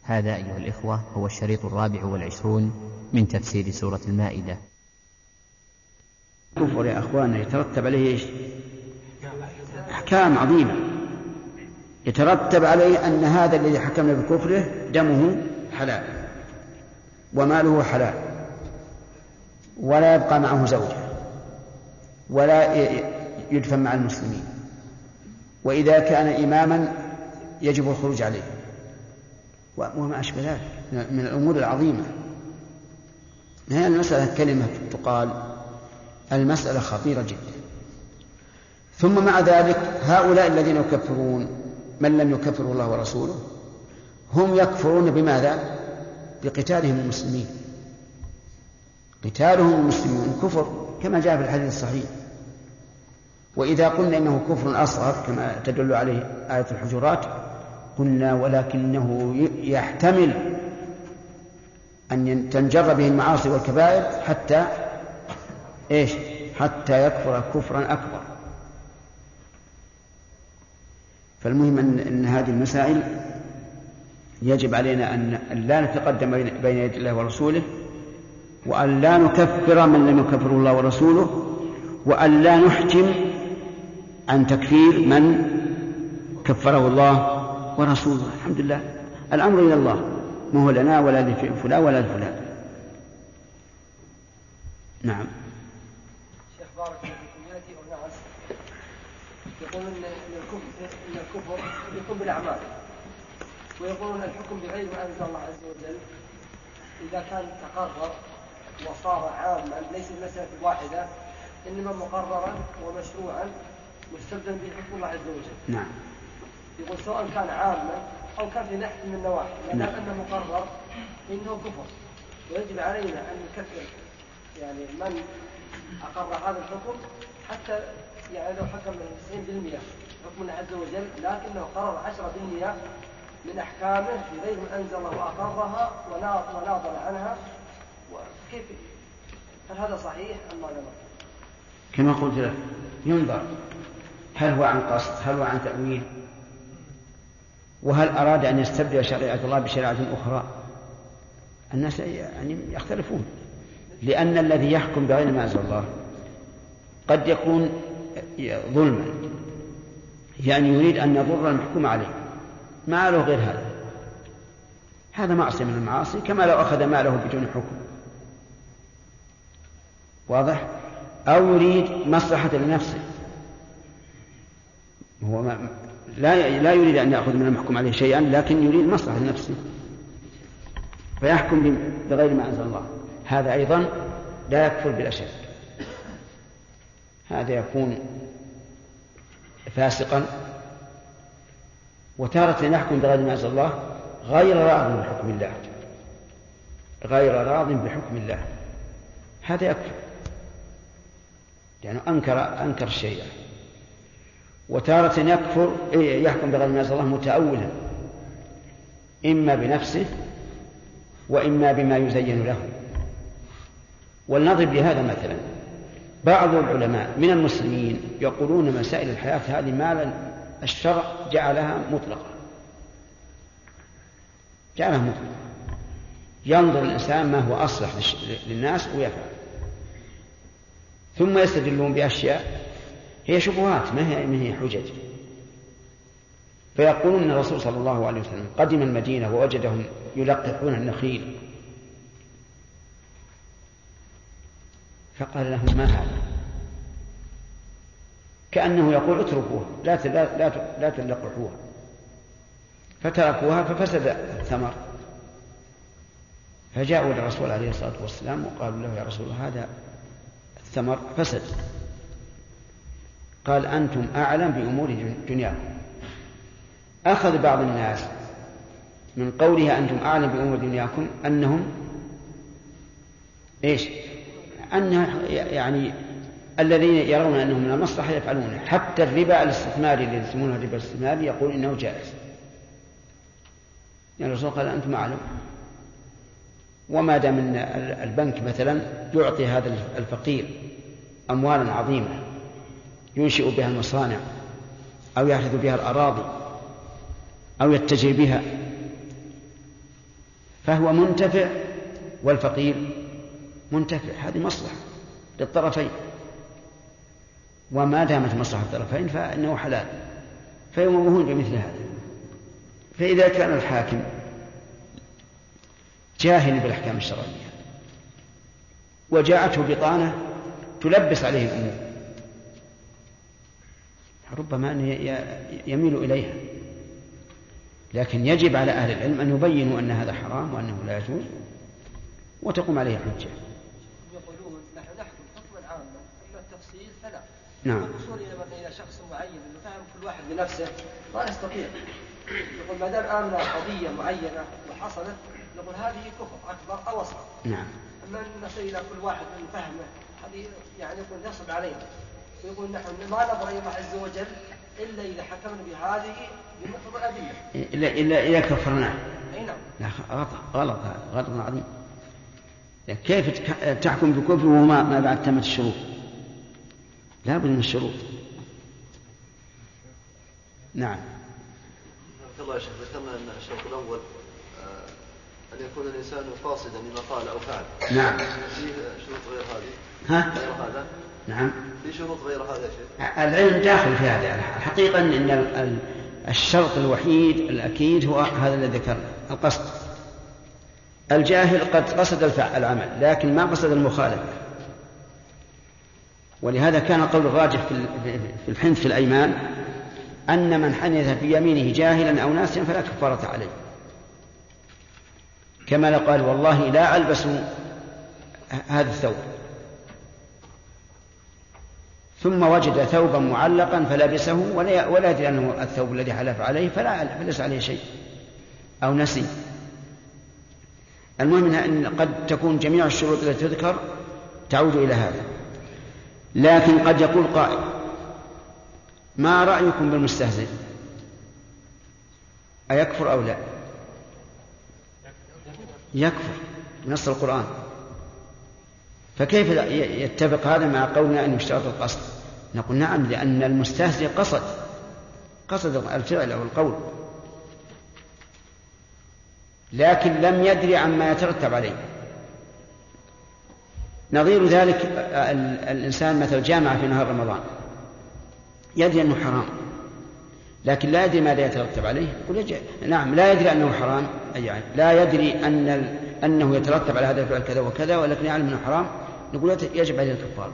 هذا أيها الإخوة هو الشريط 24 من تفسير سورة المائدة. الكفر يا أخوانا يترتب عليه إيش؟ أحكام عظيمة. يترتب عليه أن هذا الذي حكمنا بكفره دمه حلال وماله حلال، ولا يبقى معه زوجة، ولا يدفن مع المسلمين، وإذا كان إماما يجب الخروج عليه، وما أشبه ذلك من الأمور العظيمة. هذه المسألة كلمة تقال، المسألة خطيرة جدا. ثم مع ذلك هؤلاء الذين يكفرون من لم يكفره الله ورسوله هم يكفرون بماذا؟ بقتالهم المسلمين. قتالهم المسلمين كفر كما جاء في الحديث الصحيح. وإذا قلنا إنه كفر أصغر كما تدل عليه آية الحجرات قلنا ولكنه يحتمل أن تنجر به المعاصي والكبائر حتى يكفر كفرا أكبر. فالمهم أن هذه المسائل يجب علينا أن لا نتقدم بين يدي الله ورسوله، وأن لا نكفر من لم يكفره الله ورسوله، وأن لا نحجم عن تكفير من كفره الله ورسوله. الحمد لله، الأمر إلى الله، ما هو لنا ولا لفلان ولا لفلان. نعم. شيخ بارك الله فيكم، يأتي أناس يقولون إن الكفر يكون بالأعمال، ويقولون الحكم بغير ما أنزل الله عز وجل إذا كان تقرر وصار عاما ليس المسألة واحدة، إنما مقررا ومشروعا مستبدا بحكم الله عز وجل. نعم. يقول سواء كان عاما أو كان في ناحية من النواحي، لأن أنه مقرر إنه كفر، ويجب علينا أن نكفر يعني من أقر هذا الحكم، حتى يعني لو حكم 90% حكم الله عز وجل، لكنه قرر 10% من أحكامه بغير ما أنزل الله وأقرها وناضل عنها. وكيف هل هذا صحيح أم لا؟ كما قلت لك ينظر هل هو عن قصد، هل هو عن تأويل، وهل أراد أن يستبدل شريعة الله بشريعة أخرى. الناس يعني يختلفون، لأن الذي يحكم بغير ما أنزل الله قد يكون ظلما، يعني يريد أن يضر المحكوم عليه، ما له غير هذا معصية من المعاصي، كما لو أخذ ماله بدون حكم. واضح؟ أو يريد مصلحة لنفسه، هو لا يريد أن يأخذ من المحكوم عليه شيئا، لكن يريد مصلحة لنفسه فيحكم بغير ما أنزل الله. هذا أيضا لا يكفر بلا شك، هذا يكون فاسقا. وتارة يحكم بغير ما أنزل الله غير راض بحكم الله، غير راض بحكم الله، هذا يكفر يعني أنكر الشيء. وتارة يحكم بغير ما أنزل الله متأولا، إما بنفسه وإما بما يزين له. ولنضرب لهذا مثلا، بعض العلماء من المسلمين يقولون مسائل الحياة هذه ما الشرع جعلها مطلقة، ينظر الإنسان ما هو أصلح للناس ويفعل، ثم يستدلون بأشياء هي شبهات ما هي حجج. فيقولون أن الرسول صلى الله عليه وسلم قدم المدينة ووجدهم يلقحون النخيل، فقال لهم ما هذا؟ كأنه يقول اتركوها لا تلقحوها، فتركوها ففسد الثمر. فجاءوا للرسول عليه الصلاة والسلام وقالوا له يا رسول الله هذا الثمر فسد. قال أنتم أعلم بأمور دنياكم. أخذ بعض الناس من قولها أنتم أعلم بأمور دنياكم أنهم يعني الذين يرون أنهم من المصلحة يفعلونه. حتى الربا الاستثماري الذي يسمونه الربا الاستثماري يقول إنه جائز. يعني الرسول قال أنتم أعلم. وما دام أن البنك مثلا يعطي هذا الفقير أموالا عظيمة ينشئ بها المصانع أو يحدث بها الأراضي أو يتجه بها فهو منتفع والفقير منتفع، هذه مصلحة للطرفين، وما دامت مصلحة الطرفين فإنه حلال، فيموهون بمثل هذا. فإذا كان الحاكم جاهل بالأحكام الشرعية وجاءته بطانة تلبس عليه الأمور، ربما أن يميل إليها، لكن يجب على أهل العلم أن يبينوا أن هذا حرام وأنه لا يجوز وتقوم عليه الحجة. يقولون نحن نحكم حكما عاما، أما التفصيل فلا. نعم. الوصول إلى شخص معين أنه فهم كل واحد بنفسه ما يستطيع. يقول ما دام آمن قضية معينة وحصلت نقول هذه كفر أكبر أو أصغر. نعم. أما أن نصل إلى كل واحد من فهمه هذه يعني يقول يصعب علينا. ويقول نحن ما نظر إلى الله عز وجل إلا إذا حكمنا بهذه بمقتضى الأدلة. إلا إذا كفرناه. أي نعم. لا غلط عظيم. كيف تحكم بكفر وما ما بعد تمت الشروط؟ لا بد من الشروط. نعم. الله يا شيخ، ذكرنا أن الشرط الأول أن يكون الإنسان قاصدا لما قال أو فعل. نعم. فيه شروط غير هذه؟ ها؟ غير هذا؟ نعم. في شروط غير هذا يا شيخ؟ العلم داخل في هذا. الحقيقة أن الشرط الوحيد الأكيد هو هذا الذي ذكرنا، القصد. الجاهل قد قصد العمل لكن ما قصد المخالفة، ولهذا كان قول الراجح في الحنث في الأيمان أن من حنث في يمينه جاهلا أو ناسيا فلا كفارة عليه، كما قال والله لا ألبس هذا الثوب، ثم وجد ثوبا معلقا فلبسه ولا يدري أنه الثوب الذي حلف عليه فليس عليه شيء أو نسي. المهم أن قد تكون جميع الشروط التي تذكر تعود إلى هذا. لكن قد يقول قائل ما رأيكم بالمستهزئ؟ أيكفر أو لا؟ يكفر بنص القرآن. فكيف يتفق هذا مع قولنا أن يشترط القصد؟ نقول نعم، لأن المستهزئ قصد الفعل أو القول لكن لم يدري عما يترتب عليه. نظير ذلك الإنسان مثل جامع في نهار رمضان يدري أنه حرام لكن لا يدري ماذا يترتب عليه. نعم لا يدري أنه حرام، يعني لا يدري أنه يترتب على هذا الفعل كذا وكذا ولكن يعلم أنه حرام، نقول يجب عليه الكفارة.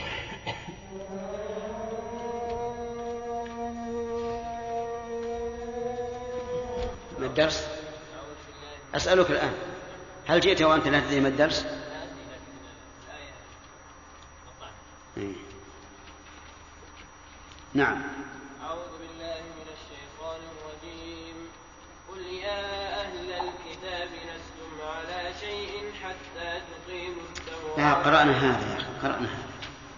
ما الدرس؟ أسألك الآن هل جئت وأنت لا تدري ما الدرس؟ نعم. أعوذ بالله من الشيطان الرجيم. قل يا أهل الكتاب لستم على شيء حتى تقيموا التوراة. قرأنا هذا يا أخي، قرأنا هذا.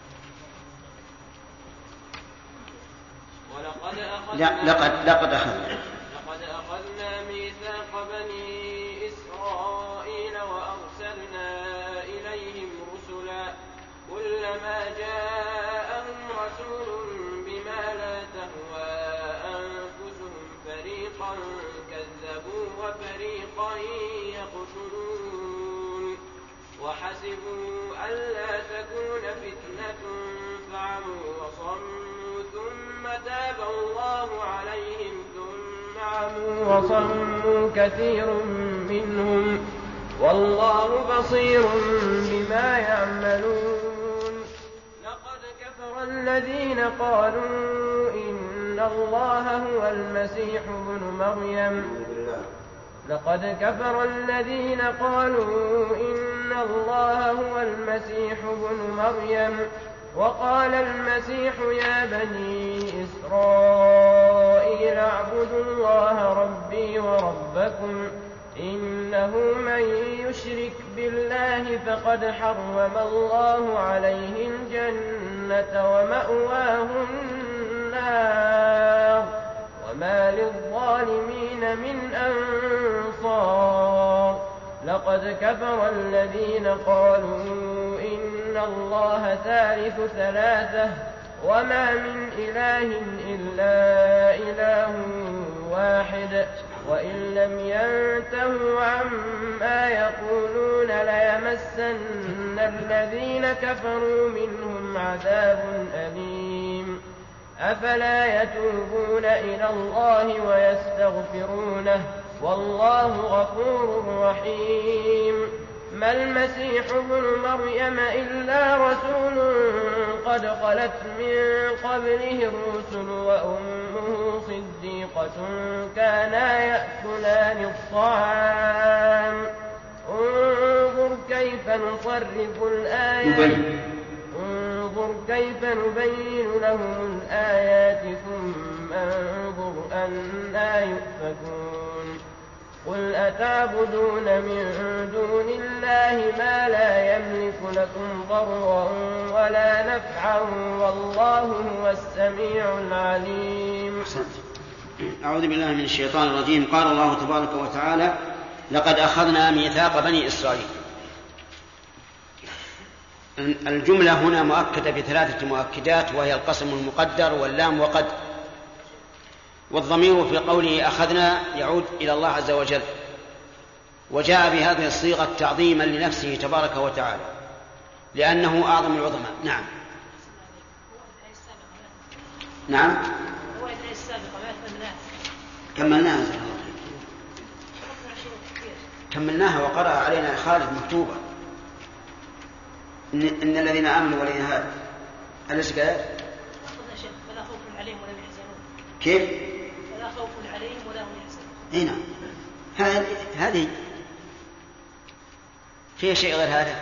ولقد أخذنا لقد أخذنا ميثاق بني إسرائيل وأرسلنا إليهم رسلا كلما جاءهم رسول بما لا تهوى أنفسهم فريقا كذبوا وفريقا يقتلون وحسبوا ألا تكون فتنة فعموا وصموا ثم تاب الله عليهم ثم عموا وصموا كثير منهم والله بصير بما يعملون. لقد كفر الذين قالوا إن الله هو المسيح ابن مريم. لقد كفر الذين قالوا إن الله هو المسيح ابن مريم وقال المسيح يا بني إسرائيل اعبدوا الله ربي وربكم إنه من يشرك بالله فقد حرم الله عليه الجنة ومأواه النار وما للظالمين من أنصار. لقد كفر الذين قالوا إن الله ثالث ثلاثة وما من إله إلا إله واحد وإن لم ينتهوا عما يقولون ليمسن الذين كفروا منهم عذاب أليم أفلا يتوبون إلى الله ويستغفرونه والله غفور رحيم ما المسيح ابن مريم إلا رسول قد خلت من قبله الرسل وأمه صديقة كانا يأكلان الطعام انظر كيف نصرف الآيات انظر كيف نبين لهم الآيات ثم انظر أنى يؤفكون قل أتعبدون من دون الله ما لا يملك لكم ضرا ولا نفعا والله هو السميع العليم. أعوذ بالله من الشيطان الرجيم. قال الله تبارك وتعالى لقد أخذنا ميثاق بني إسرائيل. الجملة هنا مؤكدة بثلاثة مؤكدات وهي القسم المقدر واللام وقد، والضمير في قوله أخذنا يعود إلى الله عز وجل، وجاء بهذه الصيغة تعظيما لنفسه تبارك وتعالى لأنه أعظم العظماء. نعم نعم كملناها وقرأ علينا خالد مكتوبة إن الذين آمنوا والذين هادوا أليس كذلك؟ فلا خوف عليهم ولا يحزنون. كيف؟ فلا خوف عليهم ولا هم يحزنون. هنا هذه فيها شيء غير هذا.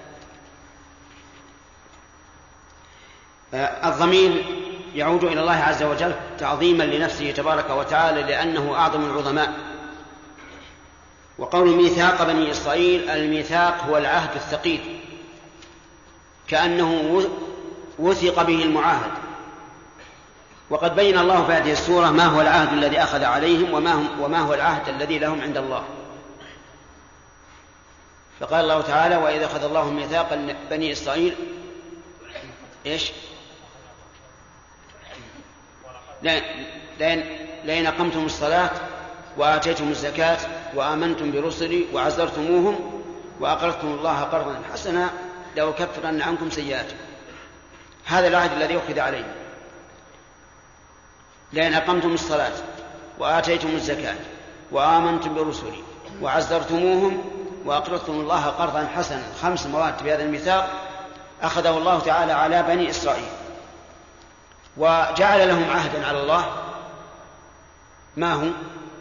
الضمير يعود إلى الله عز وجل تعظيما لنفسه تبارك وتعالى لأنه أعظم العظماء. وقول ميثاق بني إسرائيل، الميثاق هو العهد الثقيل كأنه وثق به المعاهد. وقد بين الله في هذه السورة ما هو العهد الذي أخذ عليهم وما هو العهد الذي لهم عند الله. فقال الله تعالى وإذا أخذ الله ميثاق بني إسرائيل إيش؟ لئن أقمتم الصلاة وآتيتم الزكاة وآمنتم برسلي وعزرتموهم وأقرضتم الله قرضا حسنا لأكفرن عنكم سيئاتكم. هذا العهد الذي أخذ عليه. لئن أقمتم الصلاة وآتيتم الزكاة وآمنتم برسلي وعزرتموهم وأقرضتم الله قرضا حسنا. 5 مواد بهذا الميثاق أخذه الله تعالى على بني إسرائيل، وجعل لهم عهدا على الله. ما هو؟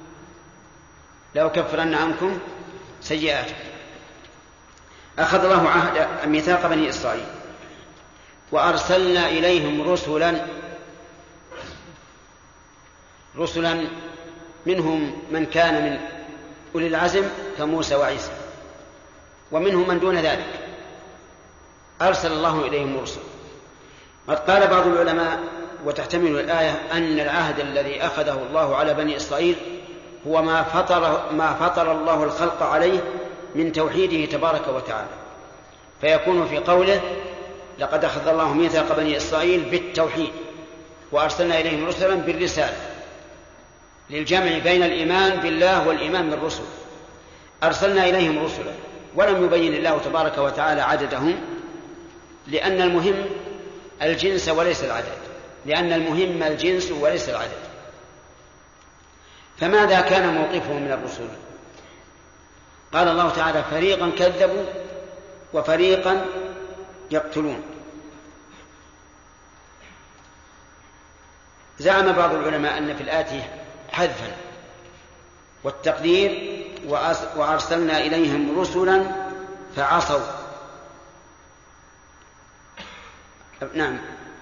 لأكفرن عنكم سيئاتكم. أخذ الله عهد ميثاق بني إسرائيل وأرسلنا إليهم رسلا منهم من كان من أولي العزم كموسى وعيسى، ومنهم من دون ذلك أرسل الله إليهم رسلا. قد قال بعض العلماء وتحتمل الآية أن العهد الذي أخذه الله على بني إسرائيل هو ما فطر الله الخلق عليه من توحيده تبارك وتعالى، فيكون في قوله لقد أخذ الله ميثاق بني إسرائيل بالتوحيد وأرسلنا إليهم رسلا بالرسالة، للجمع بين الإيمان بالله والإيمان بالرسل. أرسلنا إليهم رسلا، ولم يبين الله تبارك وتعالى عددهم، لأن المهم الجنس وليس العدد، لأن المهم الجنس وليس العدد. فماذا كان موقفهم من الرسل؟ قال الله تعالى فريقا كذبوا وفريقا يقتلون. زعم بعض العلماء أن في الآتي حذفا والتقدير وأرسلنا إليهم رسلا فعصوا. نعم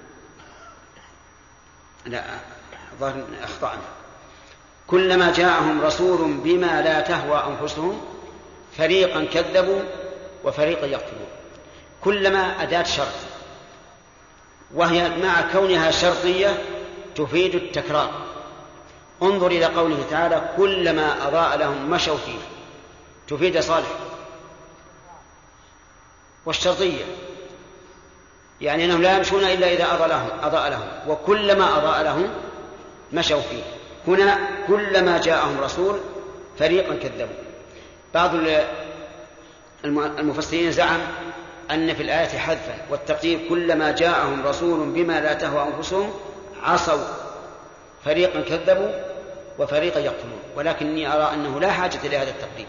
لا ظهر أخطأنا. كلما جاءهم رسول بما لا تهوى أنفسهم فريقا كذبوا وفريقا يقتلون. كلما أداة شرط، وهي مع كونها شرطية تفيد التكرار. انظر إلى قوله تعالى كلما أضاء لهم مشوا فيه، تفيد صالح. والشرطية يعني أنهم لا يمشون إلا إذا أضاء لهم، وكلما أضاء لهم مشوا فيه. هنا كلما جاءهم رسول فريقا كذبوا. بعض المفسرين زعم أن في الآية حذفا، والتقدير كلما جاءهم رسول بما لا تهوى أنفسهم عصوا فريقا كذبوا وفريقا يقتلون، ولكني أرى أنه لا حاجة لهذا التقدير.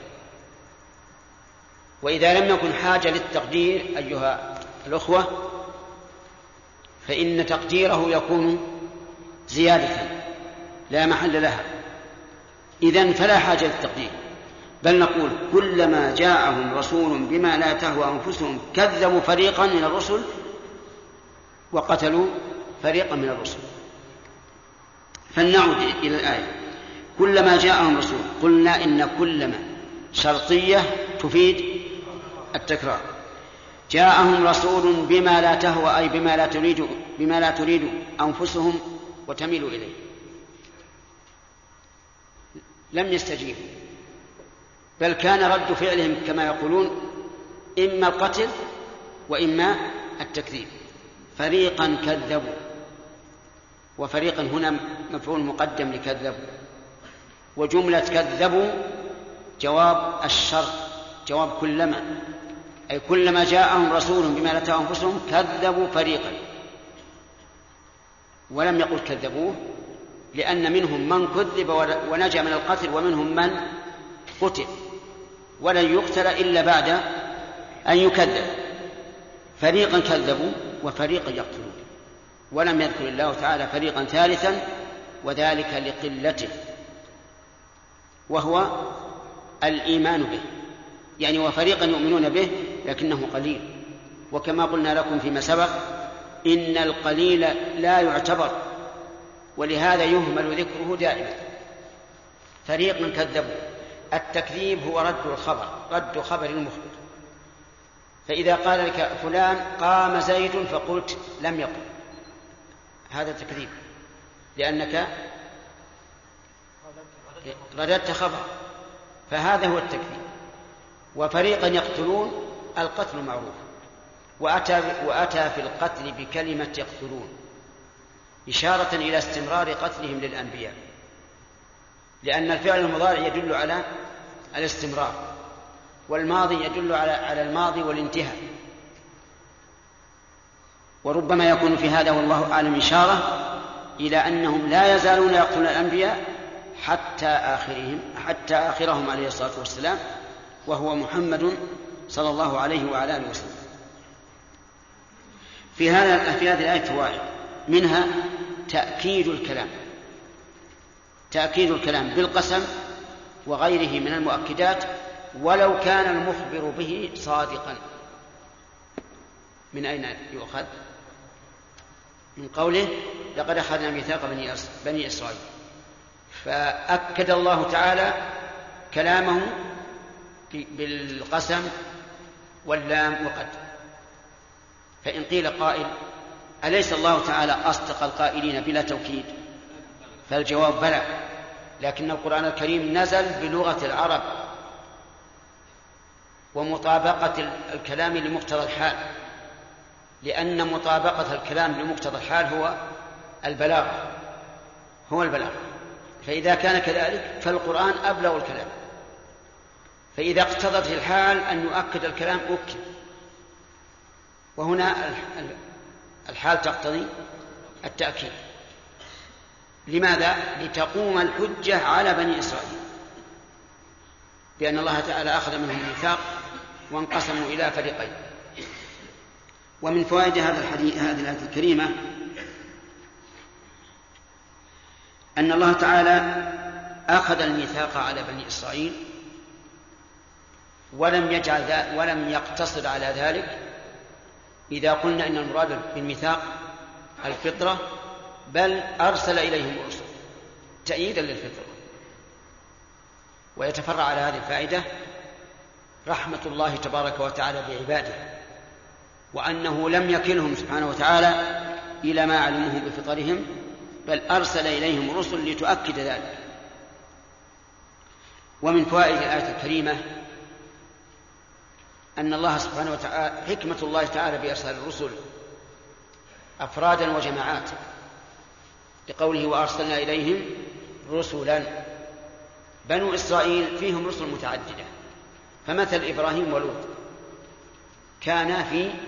وإذا لم يكن حاجة للتقدير أيها الأخوة فإن تقديره يكون زيادة لا محل لها، إذن فلا حاجة للتقدير، بل نقول كلما جاءهم رسول بما لا تهوى أنفسهم كذبوا فريقا من الرسل وقتلوا فريقا من الرسل. فلنعود إلى الآية. كلما جاءهم رسول، قلنا إن كلما شرطية تفيد التكرار. جاءهم رسول بما لا تهوى أي بما لا تريد أنفسهم وتميل إليه، لم يستجيبوا، بل كان رد فعلهم كما يقولون إما القتل وإما التكذيب. فريقا كذبوا، وفريقا هنا مفعول مقدم لكذبوا، وجملة كذبوا جواب الشرط، جواب كلما، أي كلما جاءهم رسول بما لا تهوى أنفسهم كذبوا فريقا، ولم يقل كذبوه، لأن منهم من كذب ونجا من القتل ومنهم من قتل ولن يقتل إلا بعد أن يكذب. فريقا كذبوا وفريقا يقتلون، ولم يذكر الله تعالى فريقا ثالثا وذلك لقلته، وهو الإيمان به، يعني وفريقا يؤمنون به لكنه قليل. وكما قلنا لكم فيما سبق إن القليل لا يعتبر، ولهذا يهمل ذكره دائما. فريقا كذبوا، التكذيب هو رد الخبر، رد خبر المخبر. فإذا قال لك فلان قام زيد فقلت لم يقم، هذا تكذيب، لأنك رددت خبر، فهذا هو التكذيب. وفريقا يقتلون، القتل معروف، وأتى في القتل بكلمة يقتلون إشارة إلى استمرار قتلهم للأنبياء، لأن الفعل المضارع يدل على الاستمرار، والماضي يدل على الماضي والانتهاء. وربما يكون في هذا والله أعلم إشارة إلى أنهم لا يزالون يقتلون الأنبياء حتى آخرهم عليه الصلاة والسلام، وهو محمد صلى الله عليه وعلى آله وسلم. في هذه الآية فوائد، منها تأكيد الكلام بالقسم وغيره من المؤكدات ولو كان المخبر به صادقا. من أين يؤخذ؟ من قوله لقد أخذنا ميثاق بني إسرائيل، فأكد الله تعالى كلامه بالقسم واللام وقد. فإن قيل قائل أليس الله تعالى أصدق القائلين بلا توكيد؟ فالجواب بلى، لكن القرآن الكريم نزل بلغة العرب ومطابقة الكلام لمقتضى الحال، لأن مطابقة الكلام لمقتضى الحال هو البلاغة، فإذا كان كذلك فالقرآن أبلغ الكلام، فإذا اقتضت الحال أن يؤكد الكلام أكد، وهنا الحال تقتضي التأكيد. لماذا؟ لتقوم الحجة على بني إسرائيل، بأن الله تعالى أخذ منهم الميثاق وانقسموا إلى فريقين. ومن فوائد هذه الآية الكريمة أن الله تعالى أخذ الميثاق على بني إسرائيل ولم يقتصر على ذلك. إذا قلنا إن المراد بالميثاق الفطرة، بل أرسل إليهم الرسل تأييدا للفطرة. ويتفرع على هذه الفائدة رحمة الله تبارك وتعالى بعباده، وأنه لم يكلهم سبحانه وتعالى إلى ما علموه بفطرهم، بل أرسل إليهم الرسل لتؤكد ذلك. ومن فوائد الآية الكريمة أن الله سبحانه وتعالى حكمة الله تعالى بإرسال الرسل أفرادا وجماعات، لقوله وأرسلنا إليهم رسلا، بنو إسرائيل فيهم رسل متعددة، فمثل إبراهيم ولوط كانا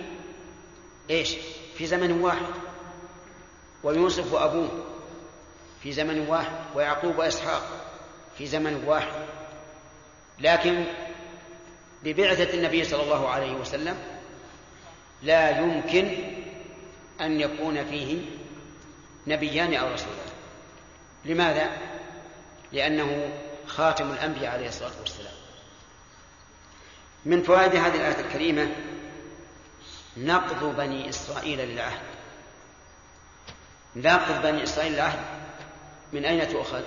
في زمن واحد، ويوسف وأبوه في زمن واحد، ويعقوب وإسحاق في زمن واحد. لكن ببعثة النبي صلى الله عليه وسلم لا يمكن أن يكون فيه نبيان أو رسولان. لماذا؟ لأنه خاتم الأنبياء عليه الصلاة والسلام. من فوائد هذه الآية الكريمة نقض بني إسرائيل للعهد. نقض بني إسرائيل للعهد من أين تؤخذ؟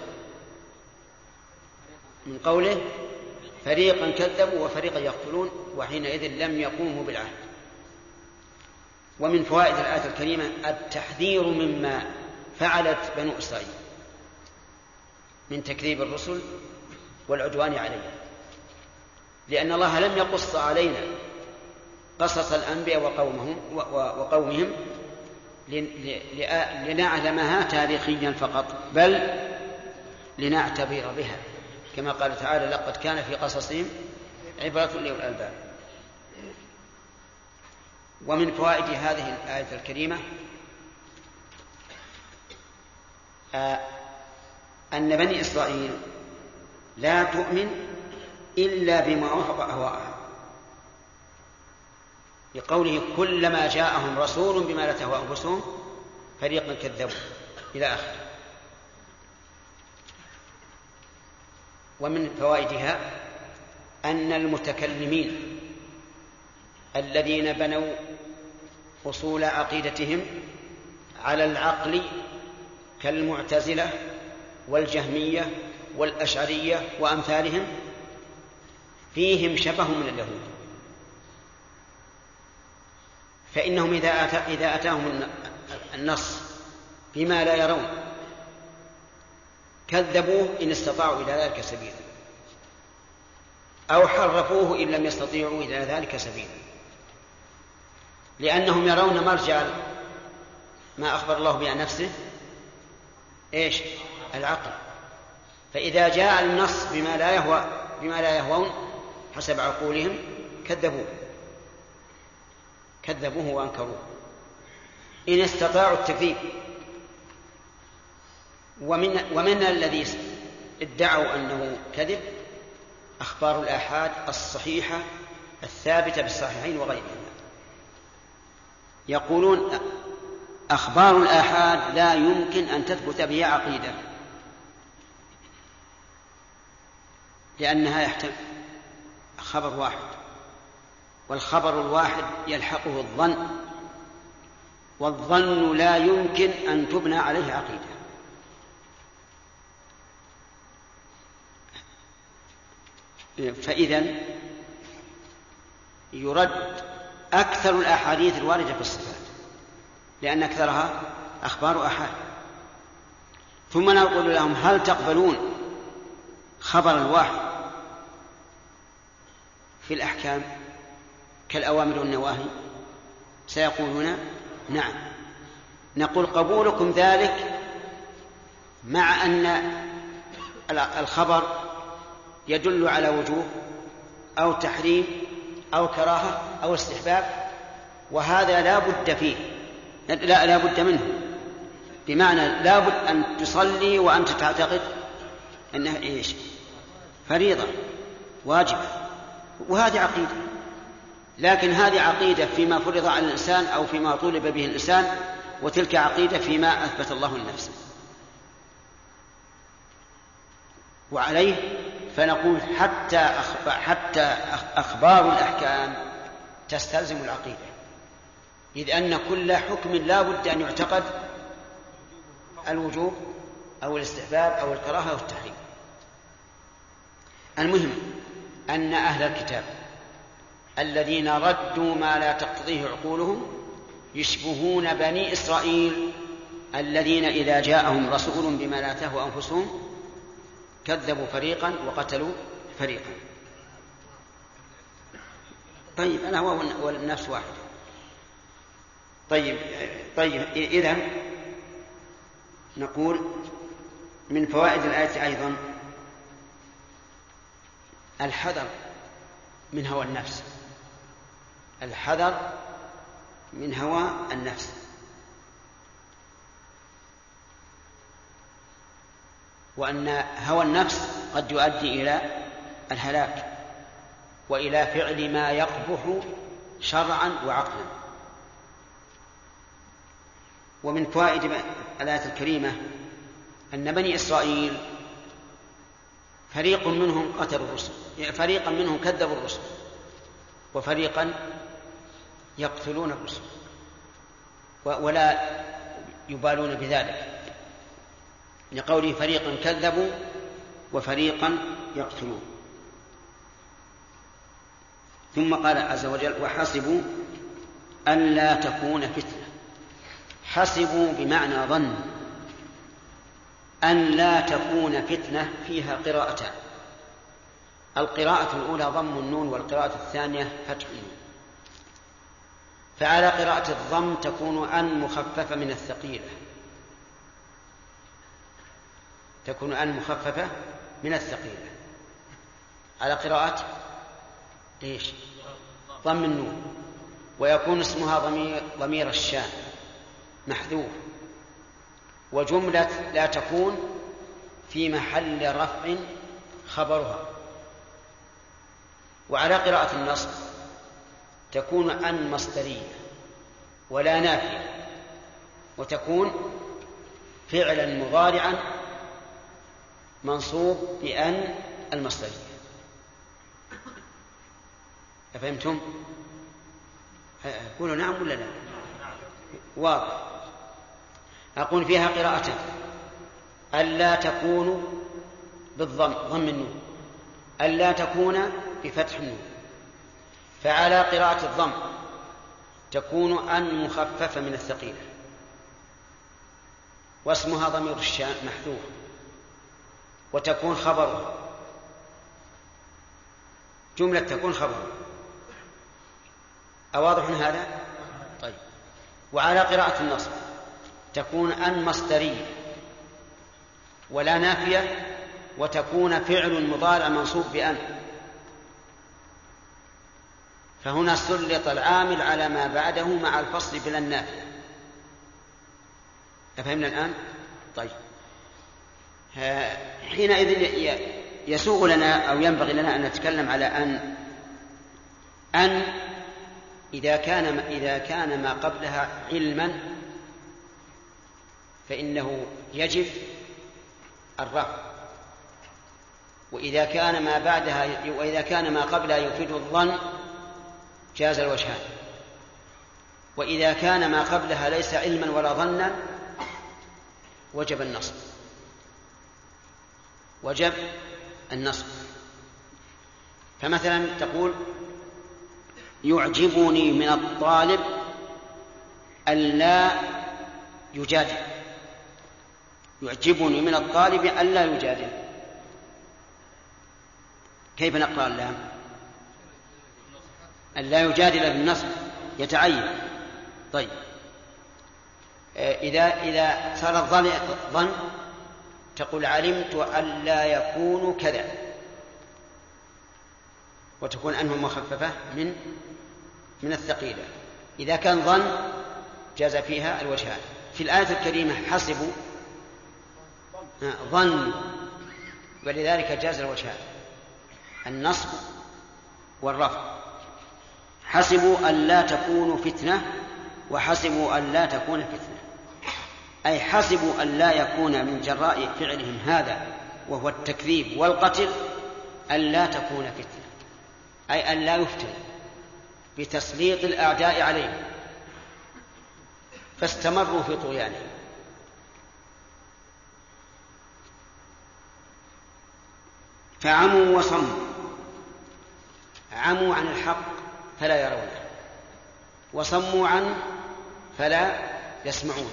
من قوله فريقا كذبوا وفريقا يقتلون وحينئذ لم يقوموا بالعهد. ومن فوائد الآية الكريمة التحذير مما فعلت بنو إسرائيل من تكذيب الرسل والعدوان عليهم، لأن الله لم يقص علينا قصص الأنبياء وقومهم لنعلمها تاريخيا فقط، بل لنعتبر بها، كما قال تعالى لقد كان في قصصهم عبرة لأولي الألباب. ومن فوائد هذه الآية الكريمة أن بني إسرائيل لا تؤمن إلا بما وافق أهواءها، لقوله كلما جاءهم رسول بما لا تهوى أنفسهم فريقا كذبوا إلى آخره. ومن فوائدها أن المتكلمين الذين بنوا أصول عقيدتهم على العقل كالمعتزلة والجهمية والأشعرية وأمثالهم فيهم شبه من اليهود، فإنهم إذا أتاهم النص بما لا يرون كذبوه إن استطاعوا إلى ذلك سبيلا، أو حرفوه إن لم يستطيعوا إلى ذلك سبيلا، لأنهم يرون مرجع ما أخبر الله به عن نفسه العقل. فإذا جاء النص بما لا يهوون حسب عقولهم كذبوه وأنكروه إن استطاعوا التكذيب. ومن الذي ادعوا أنه كذب أخبار الآحاد الصحيحة الثابتة بالصحيحين وغيرهما. يقولون أخبار الآحاد لا يمكن أن تثبت بها عقيدة، لأنها يحتمل خبر واحد، والخبر الواحد يلحقه الظن، والظن لا يمكن أن تبنى عليه عقيدة. فإذن يرد أكثر الأحاديث الواردة في الصفات، لأن أكثرها أخبار أحاد. ثم نقول لهم هل تقبلون خبر الواحد في الأحكام كالأوامر والنواهي؟ سيقولون نعم. نقول قبولكم ذلك مع أن الخبر يدل على وجوب أو تحريم أو كراهة أو استحباب، وهذا لا بد فيه، لا بد منه، بمعنى لا بد أن تصلي وأنت تعتقد أنها فريضة واجب، وهذه عقيدة. لكن هذه عقيدة فيما فرض على الإنسان أو فيما طلب به الإنسان، وتلك عقيدة فيما أثبت الله لنفسه. وعليه فنقول حتى أخبار الأحكام تستلزم العقيدة، إذ أن كل حكم لا بد أن يعتقد الوجوب أو الاستحباب أو الكراهة أو التحريم. المهم أن أهل الكتاب الذين ردوا ما لا تقتضيه عقولهم يشبهون بني إسرائيل الذين إذا جاءهم رسول بما لا تهوى أنفسهم كذبوا فريقا وقتلوا فريقا. طيب أنا والنفس واحد. طيب إذن نقول من فوائد الآية أيضا الحذر من هوى النفس، الحذر من هوى النفس. وأن هوى النفس قد يؤدي إلى الهلاك وإلى فعل ما يقبح شرعا وعقلا. ومن فوائد الآية الكريمة أن بني إسرائيل فريق منهم قتلوا الرسل، فريقا منهم كذبوا الرسل، وفريقا يقتلون الرسل ولا يبالون بذلك، لقوله فريقا كذبوا وفريقا يقتلون. ثم قال عز وجل وحسبوا ألا تكون فتنة. حسبوا بمعنى ظن أن لا تكون فتنة. فيها قراءتان، القراءة الأولى ضم النون والقراءة الثانية فتح النون. فعلى قراءة الضم تكون أن مخففة من الثقيلة، تكون أن مخففة من الثقيلة. على قراءة إيش؟ ضم النون، ويكون اسمها ضمير الشان محذوف، وجملة لا تكون في محل رفع خبرها. وعلى قراءة النصب تكون أن مصدرية ولا نافية، وتكون فعلا مضارعا منصوب بأن المصدرية. أفهمتم؟ قولوا نعم ولا لا؟ واضح. أقول فيها قراءتان، ألا تكونوا ضم النون، ألا تكون بفتح النون. فعلى قراءة الضم تكون أن مخففة من الثقيلة، واسمها ضمير الشان محذوف، وتكون خبرها، جملة تكون خبرها. أواضح هذا؟ طيب. وعلى قراءة النصب تكون أن مصدرية ولا نافية، وتكون فعل مضارع منصوب بأن. فهنا سلط العامل على ما بعده مع الفصل بلا النافية. أفهمنا الآن؟ طيب. حينئذ يسوغ لنا أو ينبغي لنا أن نتكلم على أن إذا كان ما قبلها علما فإنه يجب الرفع، وإذا كان ما قبلها يفيد الظن جاز الوجهان، وإذا كان ما قبلها ليس علما ولا ظنا وجب النصب. وجب النصب. فمثلا تقول يعجبني من الطالب ألا يجادل، يعجبني من الطالب ألا يجادل. كيف نقرأ اللام؟ ألا يجادل بالنصب يتعين. طيب. إذا صار الظن تقول علمت ألا يكون كذا، وتكون أنه مخففة من الثقيلة. إذا كان ظن جاز فيها الوجهان. في الآية الكريمة حسبوا ظن، ولذلك جاز الوجهان النصب والرفع. حسبوا أن لا تكون فتنة، وحسبوا أن لا تكون فتنة، أي حسبوا أن لا يكون من جراء فعلهم هذا وهو التكذيب والقتل أن لا تكون فتنة، أي أن لا يفتن بتسليط الأعداء عليهم، فاستمروا في طغيانهم. فعموا وصموا، عموا عن الحق فلا يرونه، وصموا عنه فلا يسمعونه.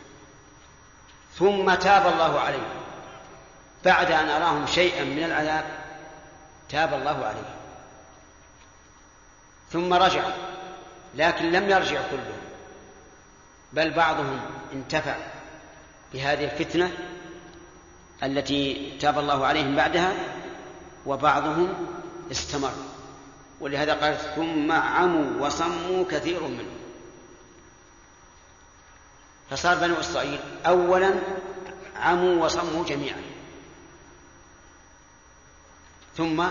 ثم تاب الله عليهم بعد أن أراهم شيئا من العذاب، تاب الله عليهم ثم رجعوا، لكن لم يرجع كلهم، بل بعضهم انتفع بهذه الفتنة التي تاب الله عليهم بعدها، وبعضهم استمر. ولهذا قال ثم عموا وصموا كثير منهم. فصار بنو إسرائيل أولا عموا وصموا جميعا، ثم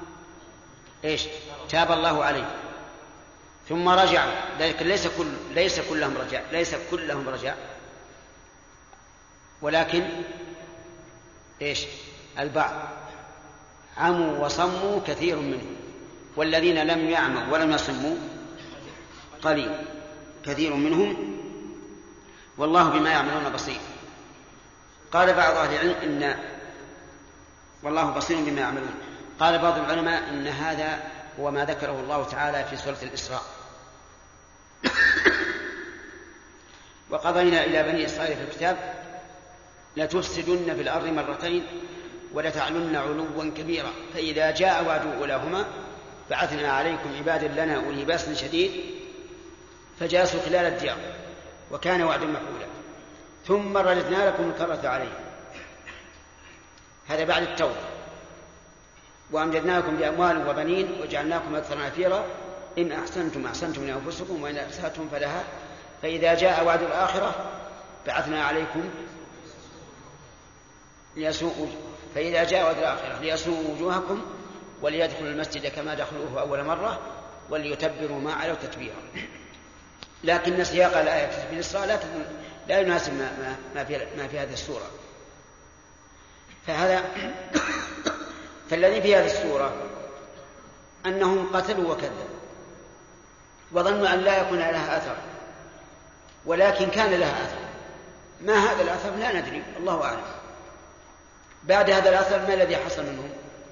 تاب الله عليه، ثم رجعوا. لكن ليس كلهم رجاء، ولكن البعض عموا وصموا كثير منهم، والذين لم يعموا ولم يصموا قليل، كثير منهم، والله بما يعملون بصير. قال بعض أهل العلم والله بصير بما يعملون. قال بعض العلماء إن هذا هو ما ذكره الله تعالى في سورة الإسراء: وقضينا إلى بني إسرائيل في الكتاب لتفسدن في الأرض مرتين ولتعلن علوا كبيرا فإذا جاء وعد أولاهما بعثنا عليكم عبادا لنا أولي بأس شديد فجاسوا خلال الديار وكان وعدا مفعولا ثم رددنا لكم الكرة عليهم. هذا بعد التوبة. وأمددناكم بأموال وبنين وجعلناكم أكثر نفيرا إن أحسنتم أحسنتم لأنفسكم وإن أسأتم فلها فإذا جاء وعد الآخرة بعثنا عليكم ليسوءوا وجوهكم وليدخلوا المسجد كما دخلوه أول مرة وليتبروا ما علوا تتبيرا. لكن سياق الآية في الإسراء لا يناسب ما في هذه السورة. فالذي في هذه السورة أنهم قتلوا وكذبوا وظنوا أن لا يكون لها أثر، ولكن كان لها أثر. ما هذا الأثر لا ندري، الله أعلم. بعد هذا الأثر ما الذي حصل منهم؟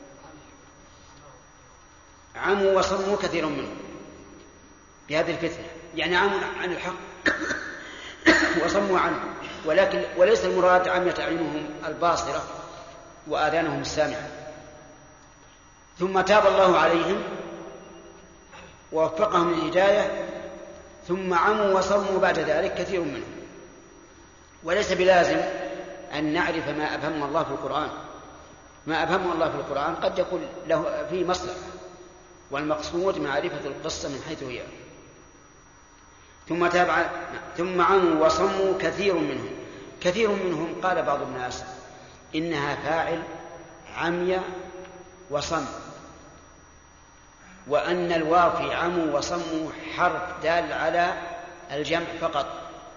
عموا وصموا كثير منهم بهذه الفتنة، يعني عموا عن الحق وصموا عنه، وليس المراد عميت أعينهم الباصرة وآذانهم السامعة. ثم تاب الله عليهم ووفقهم للهداية ثم عموا وصموا بعد ذلك كثير منهم. وليس بلازم أن نعرف ما أفهم الله في القرآن. ما أفهم الله في القرآن قد يكون له فيه مصلحة، والمقصود معرفة القصة من حيث هي. ثم عموا وصموا كثير منهم. كثير منهم قال بعض الناس إنها فاعل عمي وصم، وأن الواو في عموا وصموا حرف دال على الجمع فقط،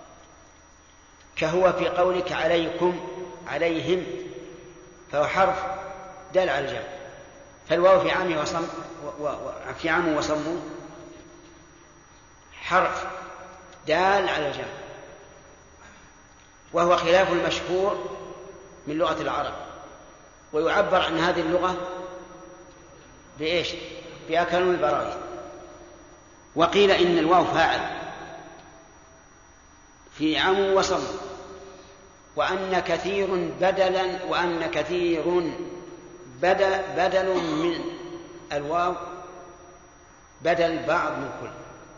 كهو في قولك عليكم عليهم، فهو حرف دال على الجمع. فالواو في عموا وصموا حرف دال على الجمع، وهو خلاف المشهور من لغة العرب. ويعبر عن هذه اللغة بإيش؟ بأكلون البراغيث. وقيل إن الواو فاعل في عموا وصموا، وأن كثير بدل من الواو بدل بعض من كل،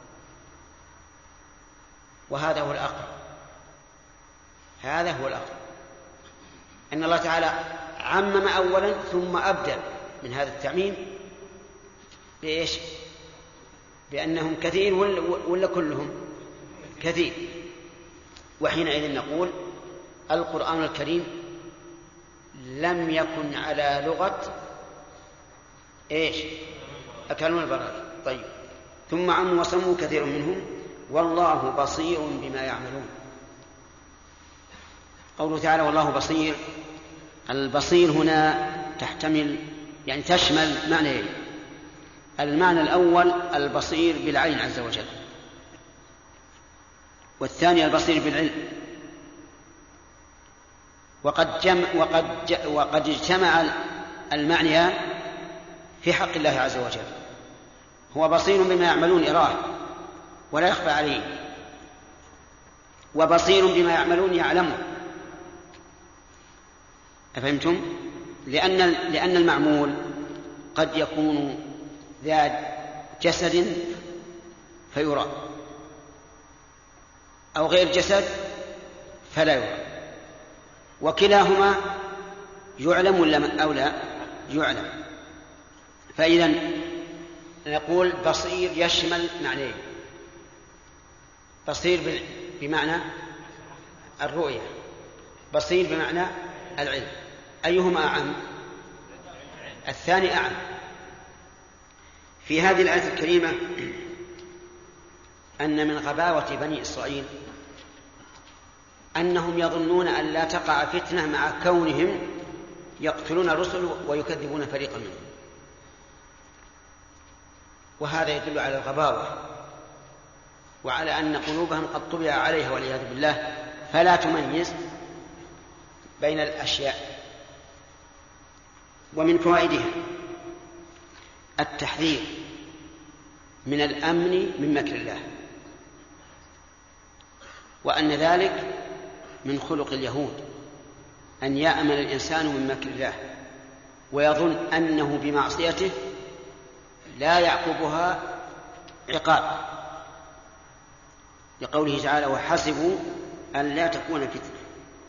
وهذا هو الأقرب. هذا هو الأقرب، أن الله تعالى عمم أولا ثم أبدل من هذا التعميم بإيش؟ بأنهم كثير ولا كلهم كثير. وحينئذ نقول القرآن الكريم لم يكن على لغة أكلون البراغيث. طيب، ثم عموا وصموا كثير منهم والله بصير بما يعملون. قوله تعالى والله بصير، البصير هنا تشمل معنيين. المعنى الأول البصير بالعين عز وجل، والثاني البصير بالعلم. وقد اجتمع المعنيان في حق الله عز وجل. هو بصير بما يعملون يراه ولا يخفى عليه، وبصير بما يعملون يعلمه. أفهمتم؟ لأن المعمول قد يكون ذات جسد فيرى، أو غير جسد فلا يرى، وكلاهما يعلم أو لا يعلم. فإذا نقول بصير يشمل معنيين: بصير بمعنى الرؤية، بصير بمعنى العلم. أيهما أعم؟ الثاني أعم. في هذه الآية الكريمة أن من غباوة بني إسرائيل أنهم يظنون أن لا تقع فتنة مع كونهم يقتلون الرسل ويكذبون فريقا منهم، وهذا يدل على الغباوة وعلى أن قلوبهم قد طبع عليها والعياذ بالله، فلا تميز بين الأشياء. ومن فوائدها التحذير من الأمن من مكر الله، وأن ذلك من خلق اليهود أن يأمن الإنسان من مكر الله ويظن أنه بمعصيته لا يعقبها عقاب، لقوله تعالى: وحسبوا أن لا تكون فتنة.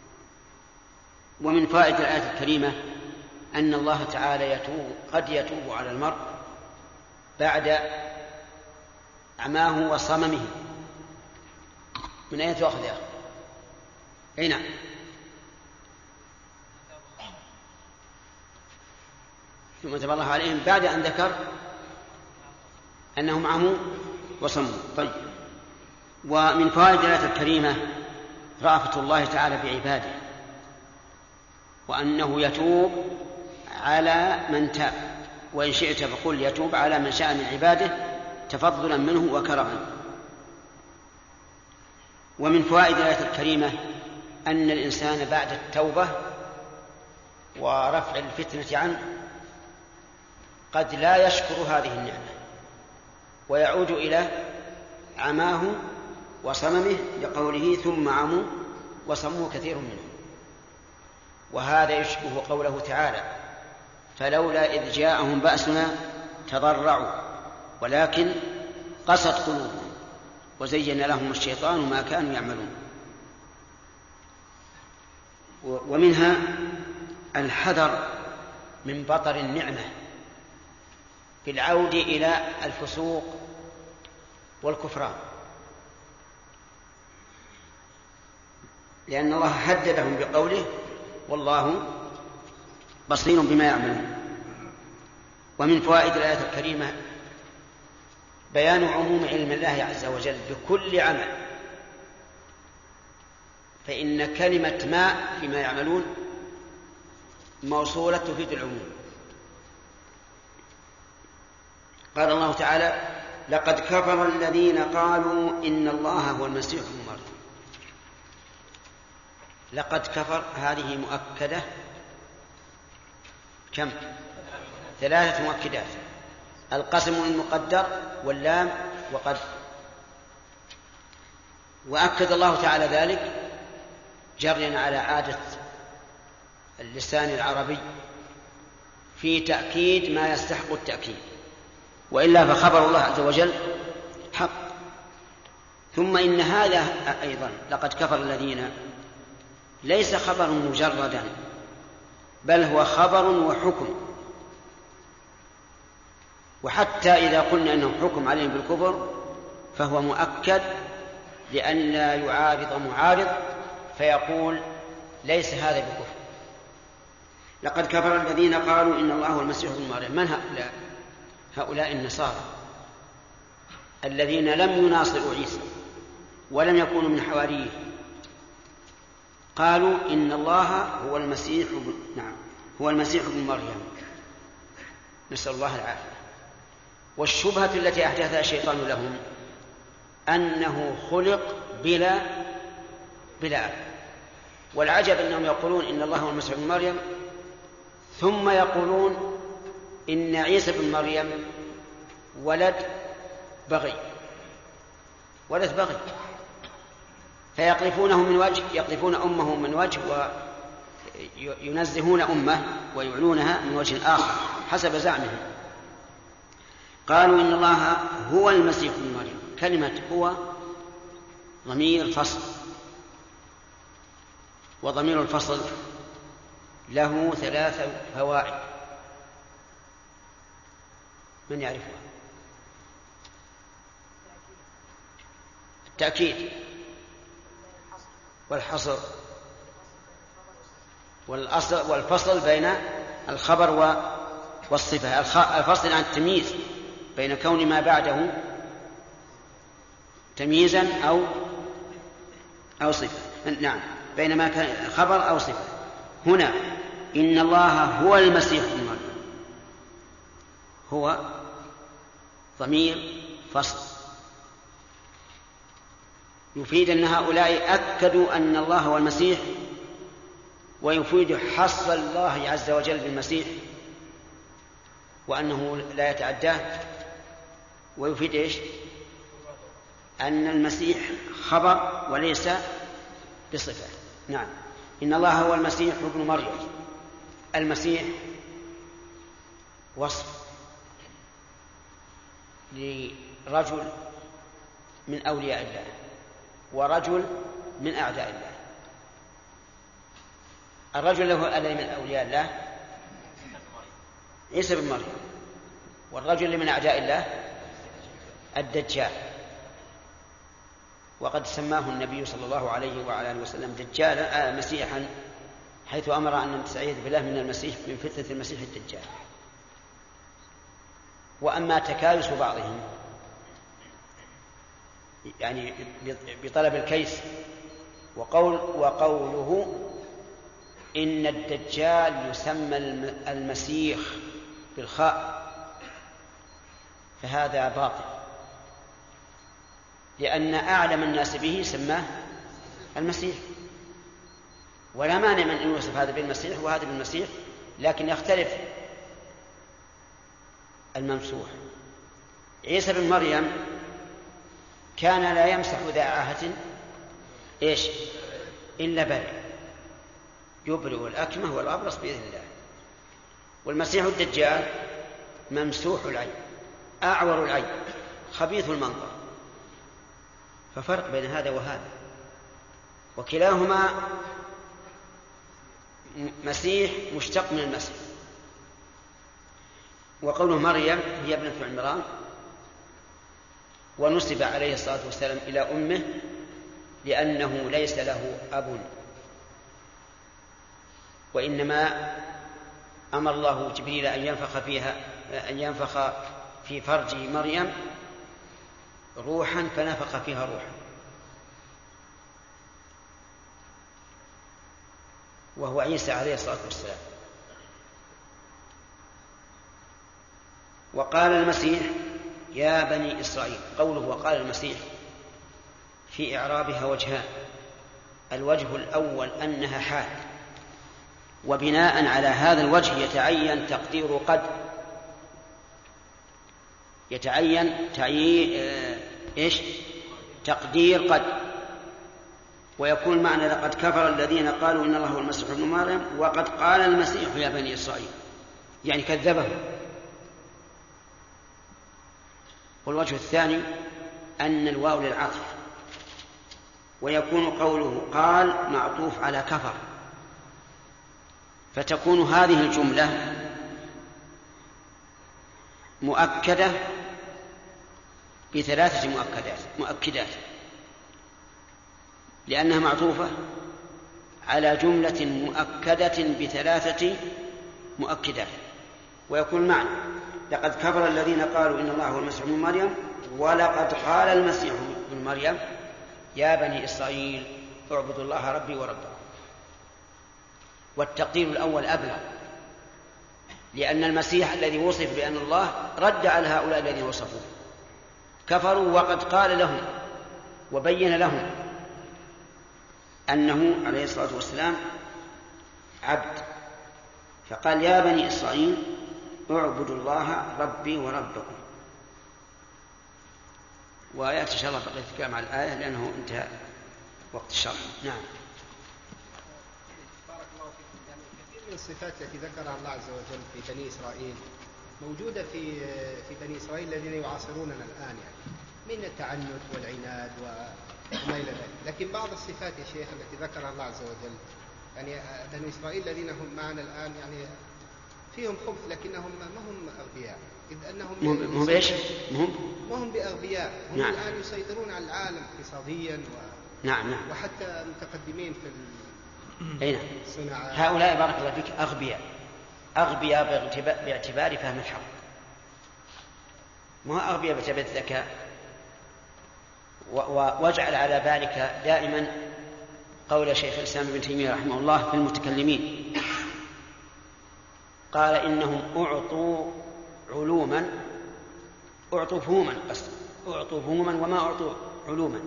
ومن فائدة الآية الكريمة أن الله تعالى قد يتوب على المرء بعد أعماه وصممه. من أين تأخذ يا أخي؟ أي نعم، ثم تاب الله عليهم بعد أن ذكر أنهم عموا وصموا. طيب، ومن فوائد الآية الكريمة رأفة الله تعالى بعباده، وأنه يتوب على من تاب، وإن شئت فقل يتوب على من شاء من عباده تفضلا منه وكرما. ومن فوائد الآية الكريمة أن الإنسان بعد التوبة ورفع الفتنة عنه قد لا يشكر هذه النعمة ويعود إلى عماه وصممه، لقوله: ثم عموا وصموا كثير منهم. وهذا يشبه قوله تعالى: فلولا إذ جاءهم بأسنا تضرعوا ولكن قست قلوبهم وزين لهم الشيطان ما كانوا يعملون. ومنها الحذر من بطر النعمة في العود إلى الفسوق والكفران، لأن الله هددهم بقوله: والله بصير بما يعملون. ومن فوائد الآية الكريمة بيان عموم علم الله عز وجل بكل عمل، فإن كلمة ما فيما يعملون موصولة تفيد العموم. قال الله تعالى: لقد كفر الذين قالوا إن الله هو المسيح ابن مريم. لقد كفر هذه مؤكدة كم؟ 3 مؤكدات: القسم المقدر واللام وقد. وأكد الله تعالى ذلك جريا على عادة اللسان العربي في تأكيد ما يستحق التأكيد، وإلا فخبر الله عز وجل حق. ثم إن هذا أيضا لقد كفر الذين ليس خبر مجردا، بل هو خبر وحكم. وحتى إذا قلنا أنه حكم عليهم بالكفر فهو مؤكد لأن لا يعارض معارض فيقول ليس هذا بكفر. لقد كفر الذين قالوا إن الله هو المسيح ابن مريم. من هؤلاء؟ هؤلاء النصارى الذين لم يناصروا عيسى ولم يكونوا من حواريه، قالوا إن الله هو المسيح هو المسيح ابن مريم، نسأل الله العافية. والشبهة التي أحدثها الشيطان لهم أنه خلق بلا أب. والعجب أنهم يقولون إن الله هو المسيح ابن مريم ثم يقولون إن عيسى بن مريم ولد بغي، فيقذفونه من وجه، يقذفون أمه من وجه وينزهون أمه ويعلونها من وجه آخر حسب زعمهم. قالوا إن الله هو المسيح ابن مريم. كلمة هو ضمير فصل، وضمير الفصل له 3 فوائد. من يعرفها؟ التأكيد والحصر والفصل بين الخبر والصفة. الفصل عن التمييز بين كون ما بعده تمييزا أو صفة. نعم، بين ما كان خبر أو صفة. هنا إن الله هو المسيح ابن مريم، هو ضمير فصل يفيد أن هؤلاء أكدوا أن الله هو المسيح، ويفيد حصر الله عز وجل بالمسيح وأنه لا يتعداه، ويفيد إيش؟ أن المسيح خبر وليس بصفة. نعم، إن الله هو المسيح ابن مريم. المسيح وصف لرجل من أولياء الله ورجل من أعداء الله. الرجل له الذي من أولياء الله عيسى بن مريم، والرجل من أعداء الله الدجال، وقد سماه النبي صلى الله عليه وعلى آله وسلم دجالا مسيحا، حيث أمر أن نستعيذ بالله من فتنة المسيح الدجال. وأما تكايس بعضهم يعني بطلب الكيس وقوله إن الدجال يسمى المسيح بالخاء، فهذا باطل، لأن أعلم الناس به سماه المسيح، ولا مانع من أن يوصف هذا بالمسيح وهذا بالمسيح، لكن يختلف الممسوح. عيسى بن مريم كان لا يمسح ذا عاهة إيش إلا برئ، يبرئ الأكمه والأبرص بإذن الله. والمسيح الدجال ممسوح العين، أعور العين، خبيث المنظر، ففرق بين هذا وهذا، وكلاهما مسيح مشتق من المسيح. وقوله مريم هي ابنة عمران، ونسب عليه الصلاة والسلام إلى أمه لأنه ليس له أب، وإنما أمر الله جبريل أن ينفخ في فرج مريم روحا، فنفخ فيها روحا، وهو عيسى عليه الصلاة والسلام. وقال المسيح يا بني إسرائيل. قوله وقال المسيح في إعرابها وجهان: الوجه الأول أنها حال، وبناء على هذا الوجه يتعين تقدير قد، تقدير قد، ويكون معنى لقد كفر الذين قالوا إن الله هو المسيح ابن مريم وقد قال المسيح يا بني إسرائيل، يعني كذبه. والوجه الثاني أن الواو للعطف، ويكون قوله قال معطوف على كفر، فتكون هذه الجملة مؤكدة بثلاثة مؤكدات، لأنها معطوفة على جملة مؤكدة بثلاثة مؤكدات. ويكون معنى لقد كفر الذين قالوا إن الله هو المسيح ابن مريم ولقد قال المسيح ابن مريم يا بني إسرائيل اعبدوا الله ربي وربكم. والتقدير الأول أبلغ، لأن المسيح الذي وصف بأن الله رد على هؤلاء الذين وصفوه، كفروا وقد قال لهم وبين لهم أنه عليه الصلاة والسلام عبد، فقال يا بني إسرائيل اعبدوا الله ربي وربكم. ويأتي إن شاء الله بقية الكلام على الآية لأنه انتهى وقت الشرح. نعم. بارك الله فيكم. يعني كثير من الصفات التي ذكرها الله عز وجل في بني إسرائيل موجودة في بني إسرائيل الذين يعاصروننا الآن، يعني من التعنت والعناد وما إلى ذلك. لكن بعض الصفات يا شيخ التي ذكرها الله عز وجل، يعني بني إسرائيل الذين هم معنا الآن يعني فيهم خبث لكنهم ما هم أغبياء، إذ أنهم مهم إيش؟ مهم بأغبياء، هم نعم. الآن يسيطرون على العالم اقتصاديا نعم وحتى متقدمين في الصناعات. هؤلاء بارك الله فيك أغبياء باعتبار فهم الحق، ما أغبياء باعتبار الذكاء. واجعل على بالك دائما قول شيخ الإسلام ابن تيمية رحمه الله في المتكلمين، قال إنهم أعطوا فهوما وما أعطوا علوما،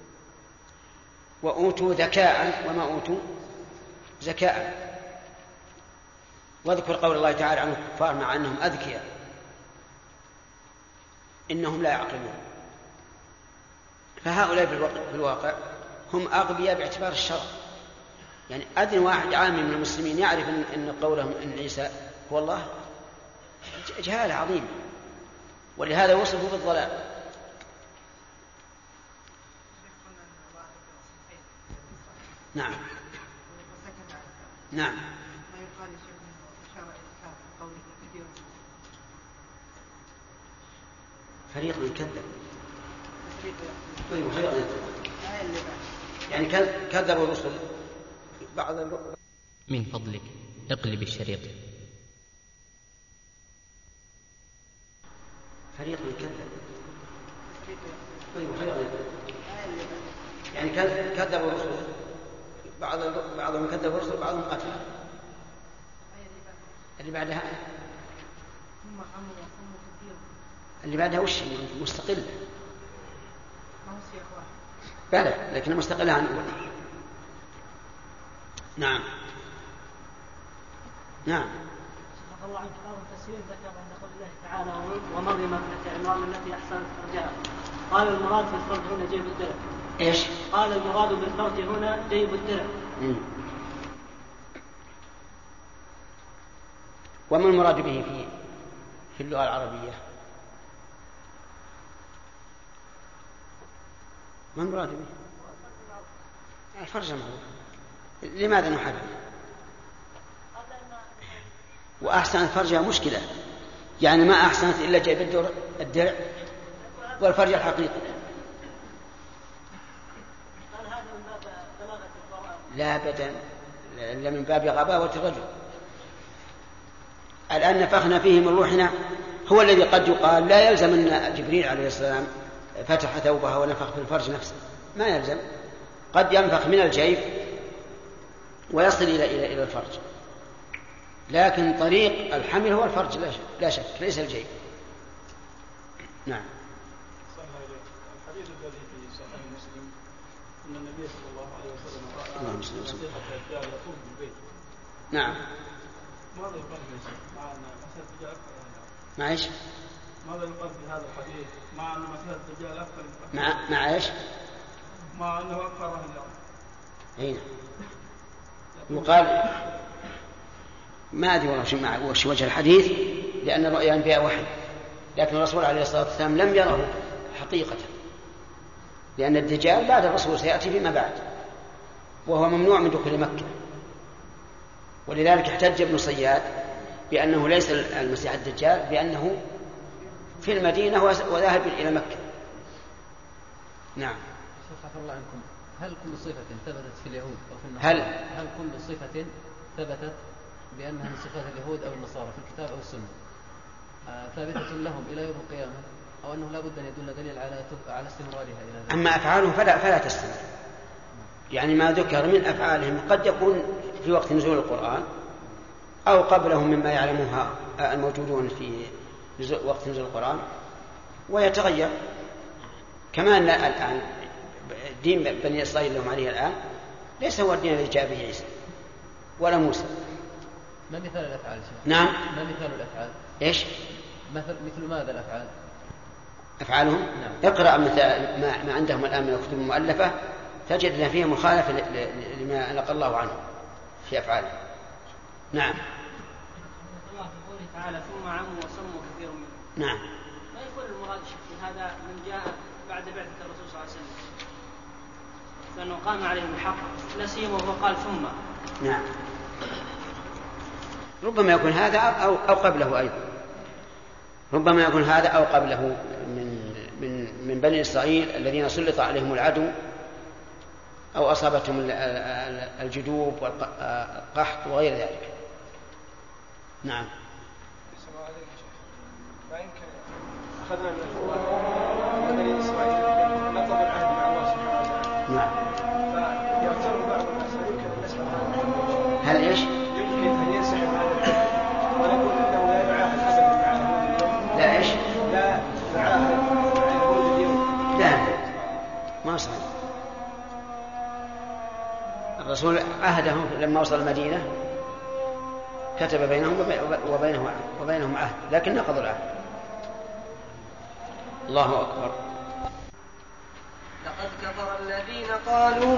وأوتوا ذكاء وما أوتوا ذكاء. واذكر قول الله تعالى عن الكفار مع أنهم أذكياء إنهم لا يعقلون. فهؤلاء في الواقع هم أغبياء باعتبار الشرع، يعني أدنى واحد عام من المسلمين يعرف أن قولهم أن عيسى هو الله جهالة عظيمة، ولهذا وصفوا بالضلال. نعم نعم. فريق يكذب، يعني كذبوا الرسل بعض. من فضلك اقلب الشريط. فريق يكذب، يعني كذبوا الرسل، بعضهم كذبوا الرسل بعضهم قتل. اللي بعدها وش مستقلة؟ بلى لكن مستقلة عن الأولى. نعم نعم. سبحان الله عن كتاب التفسير ذكر عند قول الله تعالى ومريم ابنة عمران التي أحسنت فرجها، قال المراد في الفرج هنا جيب الدرع. إيش؟ قال المراد بالفرج هنا جيب الدرع. وما المراد به في اللغة العربية؟ ما المراد به؟ الفرج معروف، لماذا نحدد؟ وأحسن فرجها مشكلة، يعني ما أحسنت إلا جايب الدرع والفرج الحقيقي. لا أبدا، إلا من باب غباوة الرجل. الآن نفخنا فيه من روحنا، هو الذي قد يقال لا يلزم أن جبريل عليه السلام فتح ثوبها ونفخ في الفرج نفسه، ما يلزم، قد ينفخ من الجيب ويصل إلى الفرج، لكن طريق الحمل هو الفرج لا شك، ليس الجيب. نعم. الحديث الذي في صحيح مسلم أن النبي صلى الله عليه وسلم رأى مسيح الدجال يطوف بالبيت. نعم. ماذا يقال مع أن مسيح الدجال أكثر؟ مع إيش؟ ماذا يقال في هذا الحديث مع أن مسيح الدجال أكثر؟ مع إيش؟ مع أنه أكثر أهل الأرض. أين؟ يقال ما أدري والله وش وجه الحديث، لأن الرؤيا فيها وحي، لكن الرسول عليه الصلاة والسلام لم يره حقيقة، لأن الدجال بعد الرسول سيأتي فيما بعد، وهو ممنوع من دخول مكة، ولذلك احتج ابن صياد بأنه ليس المسيح الدجال، بأنه في المدينة وذاهب إلى مكة. نعم. شكرا الله عنكم. هل كل صفة ثبتت في اليهود أو في النصارى؟ هل كل صفة ثبتت بأنها من صفات اليهود أو النصارى في الكتاب أو السنة ثابتة لهم إلى يوم القيامة، أو أنه لا بد أن يدل دليل على استمرارها إلى ذلك؟ أما أفعالهم فلا تستمر، يعني ما ذكر من أفعالهم قد يكون في وقت نزول القرآن أو قبلهم مما يعلمها الموجودون في وقت نزول القرآن، ويتغير. كما أن الآن دين بني إسرائيل لهم عليه الآن ليس هو الدين الذي جاء به عيسى ولا موسى. ما مثال الأفعال؟ نعم. ما مثال الأفعال؟ إيش؟ مثل ماذا الأفعال؟ أفعالهم؟ نعم. اقرأ ما عندهم الآن من الكتب المؤلفة تجد فيها مخالفة لما نقل الله عنه في أفعاله. نعم. الله في قوله تعالى ثم عموا وصموا كثير منهم. نعم. ما يكون المراد في هذا من جاء بعد بعثة الرسول صلى الله عليه وسلم، لأنه قام عليهم الحق لا سيما وهو قال ثم. نعم. ربما يكون هذا أو قبله أيضا، ربما يكون هذا أو قبله من بني إسرائيل الذين سلط عليهم العدو أو أصابتهم الجدوب والقحط وغير ذلك. نعم. أخذنا من القرآن بني إسرائيل نقضوا العهد مع الله سبحانه وتعالى. نعم. فيغتر بعض الناس يمكن أن نسمع هل إيش؟ يمكن أن ينسحب هذا العهد ونقول أنه لا يعاهد أبدا مع يهود اليوم. لا إيش؟ لا يعاهد مع يهود اليوم. لا ما صحيح. الرسول عهدهم لما وصل المدينة كتب بينهم وبينهم عهد، لكن نقضوا العهد. الله أكبر. لقد كفر الذين قالوا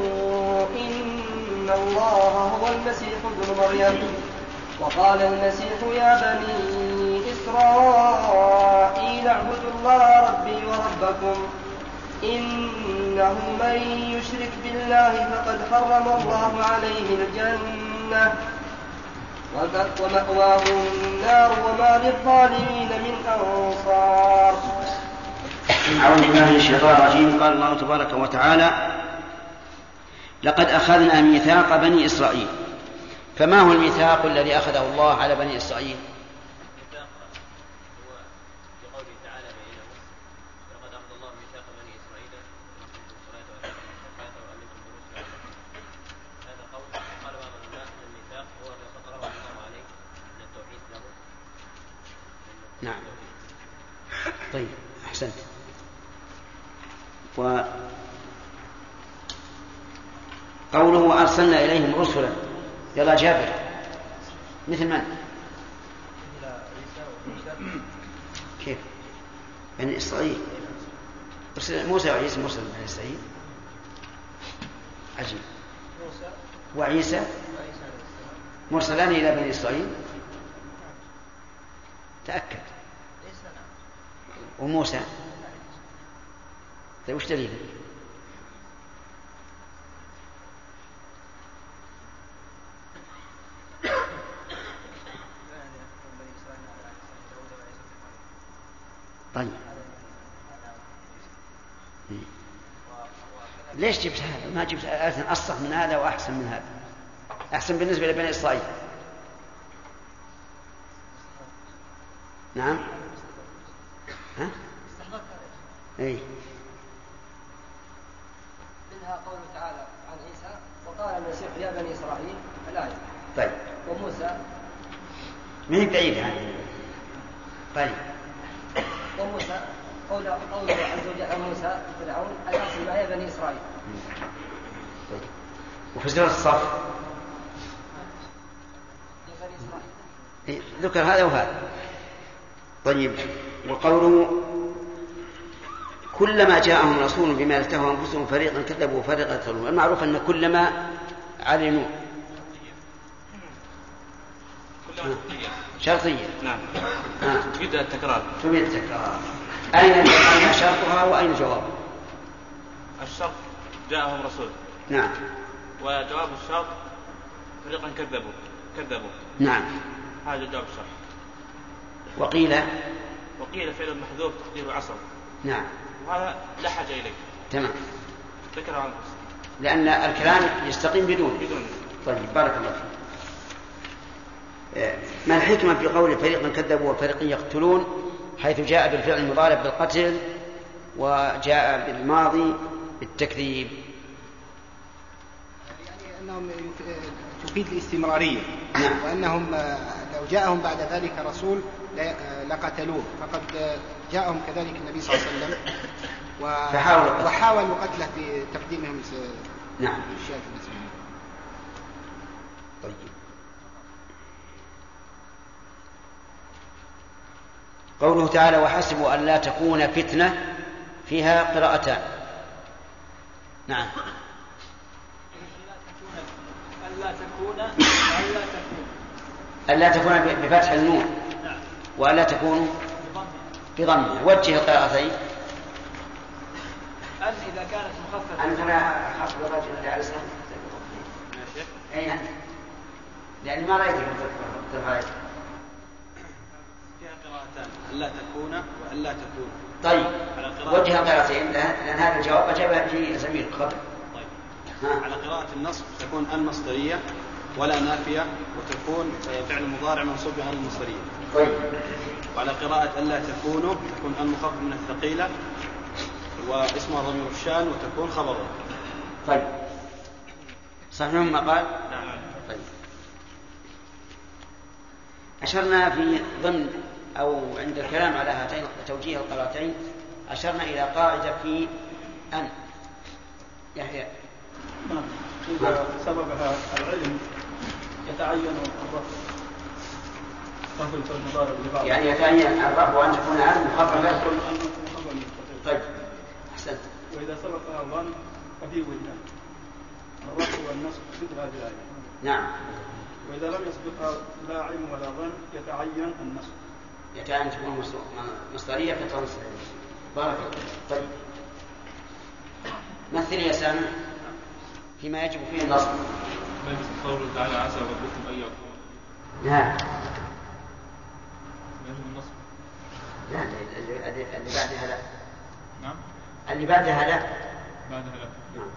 إن الله هو المسيح ابن مريم، وقال المسيح يا بني إسرائيل اعبدوا الله ربي وربكم إنه من يشرك بالله فقد حرم الله عليه الجنة ومأواه النار وما للظالمين من أنصار. أعوذ بالله من الشيطان الرجيم. قال الله تبارك وتعالى لقد أخذنا ميثاق بني إسرائيل. فما هو الميثاق الذي أخذه الله على بني إسرائيل؟ نعم. طيب أحسنت. وقوله أرسلنا إليهم رسلا، يلا جابر، مثل من؟ كيف؟ بني إسرائيل. موسى وعيسى مرسل بني إسرائيل. عجيب. وعيسى مرسلان إلى بني إسرائيل. تأكد. وموسى طيب وش دليله؟ طيب ليش جبت هذا؟ ما جبت آية أصح من هذا وأحسن من هذا، أحسن بالنسبة لبني إسرائيل. نعم. ها؟ اي منها قوله تعالى عن عيسى وقال المسيح يا بني إسرائيل الآية. طيب. وموسى من بعيد هذا. طيب. وموسى قوله عز وجل عن موسى فرعون أن أرسل معي بني إسرائيل. طيب. وفي سورة الصف ذكر هذا وهذا. طيب. وقوله كلما جاءهم رسول بما يلتهوا أنفسهم فريقا كذبوا وفريقا يقتلون. المعروف أن كلما علموا شرطية. نعم. تفيد التكرار. تفيد التكرار. أين شرطها وأين جوابها؟ الشرط جاءهم رسول. نعم. وجواب الشرط فريقا كذبوا. نعم. هذا جواب الشرط. وقيل فعل محذوف تقديره عصر. نعم. وهذا لا حاجة إليه. تمام. ذكر عن لأن الكلام يستقيم بدون. طيب بارك الله فيك. ما الحكمة في قول فريقا كذبوا وفريقا يقتلون حيث جاء بالفعل المضارع بالقتل وجاء بالماضي بالتكذيب؟ يعني أنهم تفيد الاستمرارية. نعم. وأنهم لو جاءهم بعد ذلك رسول لقتلوه، فقد جاءهم كذلك النبي صلى الله عليه وسلم وحاولوا قتله بتقديمهم. نعم. الشيء في المسلمين. طيب. قوله تعالى وحسبوا أن لا تكون فتنة فيها قراءتان. نعم. ألا تكون بفتح النون وألا تكون بضمها. وجه القراءتين. أن إذا كانت مخففة. أنت لا حفظ الرجل على الإسلام. أي أنت لأن ما رأيت تفعل. فيها قراءتان، ألا تكون وألا تكون. طيب وجه القراءتين لأن هذا الجواب أجابه في زميل قبل. طيب على قراءة النصب تكون المصدرية ولا نافية، وتكون فعل مضارع منصوب بها المصدرية. طيب. وعلى قراءة ألا تكونوا تكون المخفف من الثقيلة واسمها ضمير الشان وتكون خبره. طيب صحيح ما قال؟ نعم. طيب أشرنا في ضمن أو عند الكلام على هاتين توجيه القراءتين أشرنا إلى قاعدة في أن يحيى. نعم. إذا سببها العلم يتعين الرفع المضارع لبعض. يعني يتعين الرفع وأن تكون أن مخففة. طيب أحسنت. وإذا سبقها الظن ففي وجهان، الرفع والنصب مثل هذه الآية. نعم. وإذا لم يسبقها لا علم ولا ظن يتعين النصب. يتعين تكون مصدرية كتنصب. بارك الله. طيب مثل يا سامي فيما يجب فيه النصب. قوله تعالى عسى ربكم أن يغفر. نعم. يجب النصب. لا اللي بعدها لا. نعم. اللي بعدها لا. بعدها لا. نعم.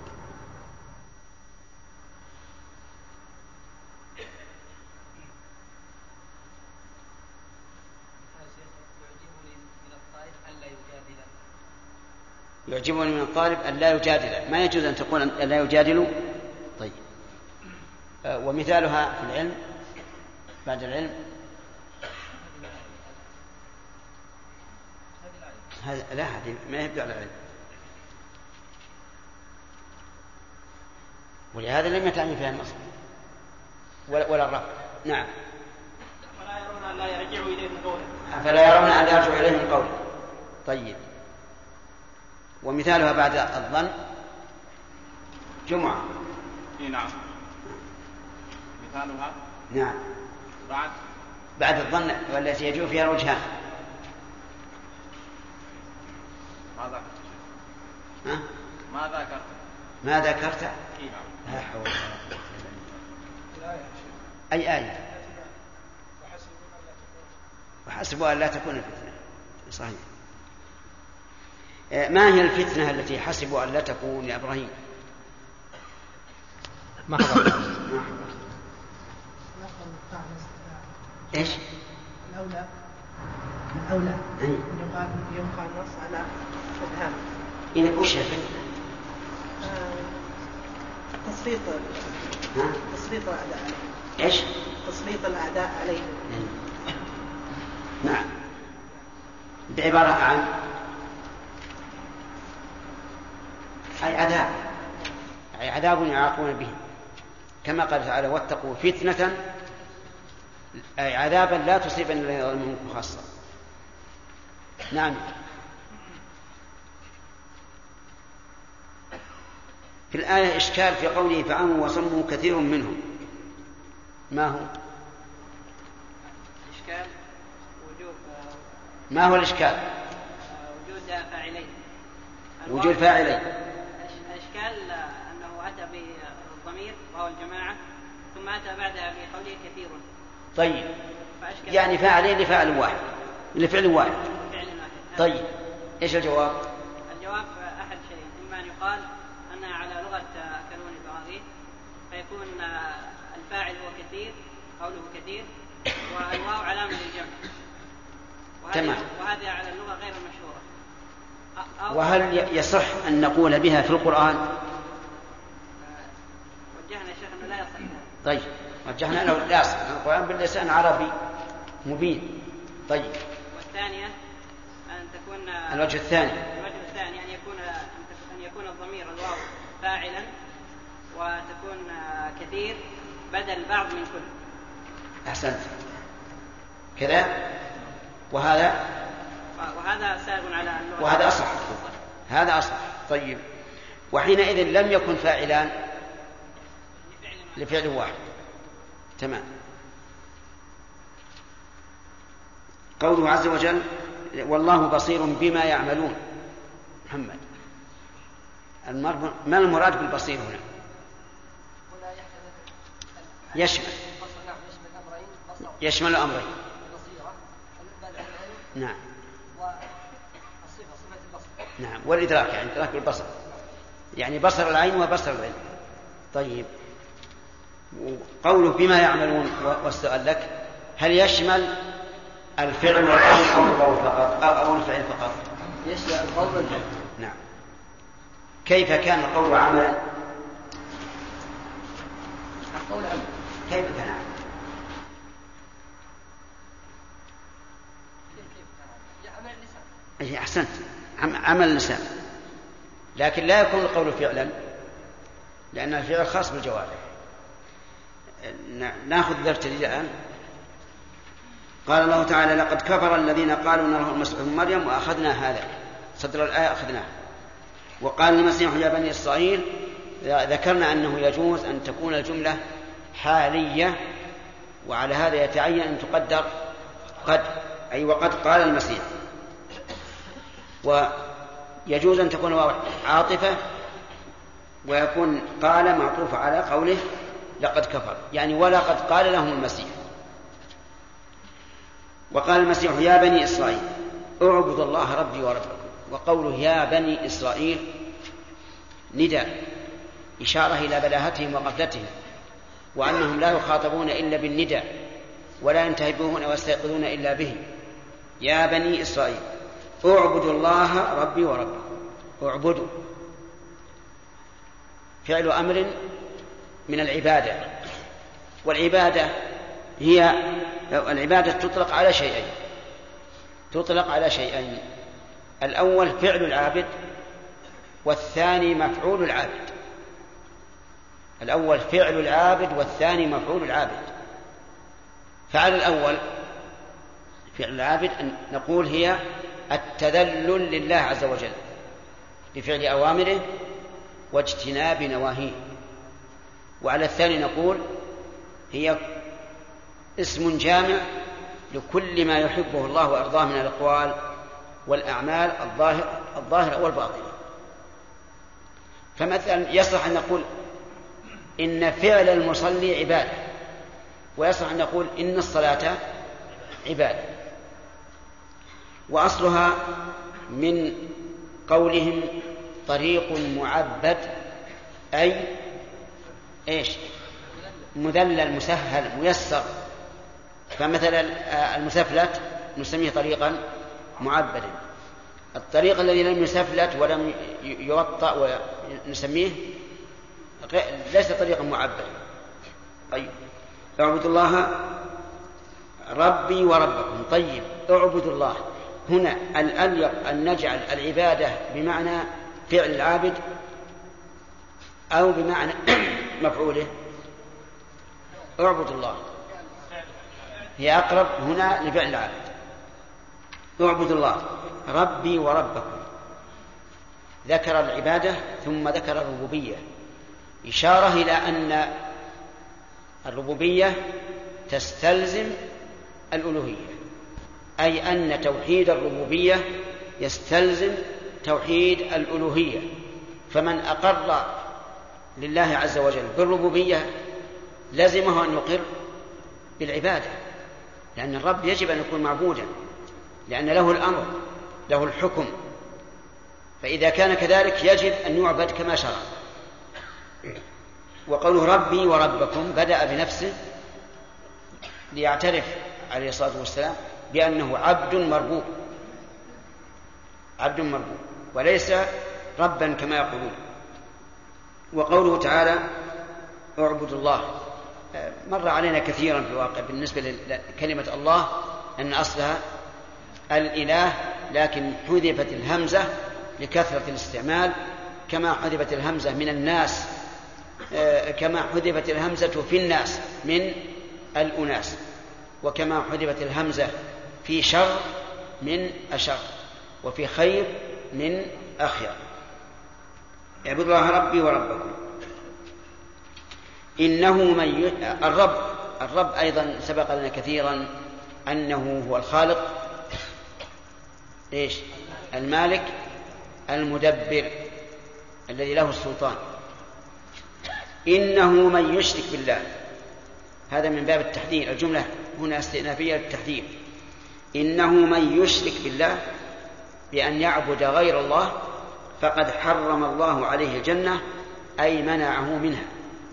يعجبني من الطالب أن لا يجادل، ما يجوز أن تقول أن لا يجادل. طيب ومثالها في العلم بعد العلم هذا لا، هذه ما يبدأ على العلم، ولهذا لم يتعني فيها النصب ولا الرفع. نعم. فلا يرون أن لا يرجعوا إليهم قولا. فلا يرون أن لا يرجعوا إليهم قولا. طيب ومثالها بعد الظن جمعة. نعم. مثالها نعم بعد الظن والتي يجوء فيها الوجهان. ما ذكرت لا حول ولا قوة إلا بالله. أي آية؟ وحسبوا أن لا تكون فتنة. صحيح. ما هي الفتنة التي حسبوا أن لا تكون يا إبراهيم؟ ما حضر. إيش؟ الأولى يبقى النص على الإبهام. إذا وش الفتنة؟ تسليط الأعداء. إيش؟ تسليط الأعداء عليه. نعم. بعبارة عن أي عذاب، أي عذاب يعاقون به، كما قال تعالى واتقوا فتنة، أي عذابا لا تصيبن الذين ظلموا منكم خاصة. نعم. في الآية إشكال في قوله فعموا وصموا كثير منهم، ما هو؟ الإشكال وجود. ما هو الإشكال؟ وجود فاعلين. وجود فاعلين. الإشكال أنه أتى بالضمير وهو الجماعة، ثم أتى بعدها بقوله كثير. طيب يعني فاعلين لفعل واحد، لفعل واحد. طيب إيش الجواب؟ الجواب أحد شيء، إما أن يقال أنها على لغة كانون البراغيث فيكون الفاعل هو كثير، قوله كثير، والواو علامة للجمع، وهذه على اللغة غير المشهورة. وهل يصح أن نقول بها في القرآن؟ وجهنا يا شيخ أنه لا يصح. طيب وجهنا له لا يصح، القرآن باللسان عربي مبين. طيب والثانية أن تكون الوجه الثاني أن يكون الضمير الواو فاعلا، وتكون كثير بدل بعض من كل. أحسنت كذا. وهذا سائغ على اللغة، وهذا أصح. هذا أصح. طيب وحينئذ لم يكن فاعلان لفعل واحد. تمام. قوله عز وجل والله بصير بما يعملون. محمد ما المراد بالبصير هنا؟ يشمل يشمل الأمرين. نعم. نعم، والإدراك يعني إدراك البصر، يعني بصر العين وبصر العلم. طيب، قوله بما يعملون، والسؤال لك هل يشمل الفعل والقول أو القول فقط أو الفعل فقط؟ يشمل القول والفعل. نعم. كيف كان القول عملا؟ القول عمل. كيف كان عملا؟ أي أحسنت، عمل اللسان، لكن لا يكون القول فعلا لأن الفعل خاص بالجوارح. نأخذ درس جديد الآن. قال الله تعالى: لقد كفر الذين قالوا إن الله المسيح ابن مريم وأخذنا هذا، صدر الآية أخذناه. وقال المسيح يا بني إسرائيل، ذكرنا أنه يجوز أن تكون الجملة حالية، وعلى هذا يتعين أن تقدر قد، أي وقد قال المسيح. ويجوز أن تكون عاطفة ويكون قال معطوف على قوله لقد كفر، يعني ولقد قال لهم المسيح. وقال المسيح يا بني إسرائيل اعبدوا الله ربي وربكم. وقوله يا بني إسرائيل نداء، إشارة إلى بلاهتهم وغفلتهم، وأنهم لا يخاطبون إلا بالنداء ولا ينتهبون ويستيقظون إلا به. يا بني إسرائيل اعبدوا الله ربي وربكم. اعبدوا فعل أمر من العبادة، والعبادة هي العبادة تطلق على شيئين، الأول فعل العابد، والثاني مفعول العابد. الأول فعل العابد والثاني مفعول العابد. فعل الأول فعل العابد أن نقول هي التذلل لله عز وجل بفعل أوامره واجتناب نواهيه. وعلى الثاني نقول هي اسم جامع لكل ما يحبه الله وأرضاه من الأقوال والأعمال الظاهرة والباطنة. فمثلا يصح أن نقول إن فعل المصلي عبادة، ويصح أن نقول إن الصلاة عبادة. وأصلها من قولهم طريق معبد، أي إيش؟ مذلل مسهل ميسر. فمثلا المسفلت نسميه طريقا معبدا، الطريق الذي لم يسفلت ولم يوطأ ونسميه ليس طريقا معبدا. طيب، اعبدوا الله ربي وربكم. طيب، اعبدوا الله هنا الأليق أن نجعل العبادة بمعنى فعل العابد أو بمعنى مفعوله؟ اعبدوا الله هي أقرب هنا لفعل العابد. اعبدوا الله ربي وربكم، ذكر العبادة ثم ذكر الربوبية، إشارة إلى أن الربوبية تستلزم الألوهية، أي أن توحيد الربوبية يستلزم توحيد الألوهية. فمن أقر لله عز وجل بالربوبية لازمه أن يقر بالعبادة، لأن الرب يجب أن يكون معبودا، لأن له الأمر له الحكم. فإذا كان كذلك يجب أن يعبد كما شرع. وقوله ربي وربكم بدأ بنفسه ليعترف عليه الصلاة والسلام بأنه عبد مربوب، عبد مربوب وليس ربا كما يقولون. وقوله تعالى اعبدوا الله مر علينا كثيرا في الواقع بالنسبة لكلمة الله أن أصلها الإله، لكن حذفت الهمزة لكثرة الاستعمال، كما حذفت الهمزة من الناس، كما حذفت الهمزة في الناس من الأناس، وكما حذفت الهمزة في شر من أشر، وفي خير من أخير. اعبدوا الله ربي وربكم. إنه من الرب أيضا سبق لنا كثيرا أنه هو الخالق، إيش؟ المالك المدبر الذي له السلطان. إنه من يشرك بالله، هذا من باب التحذير، الجملة هنا استئنافية للتحذير. إنه من يشرك بالله بأن يعبد غير الله فقد حرم الله عليه الجنة، أي منعه منها،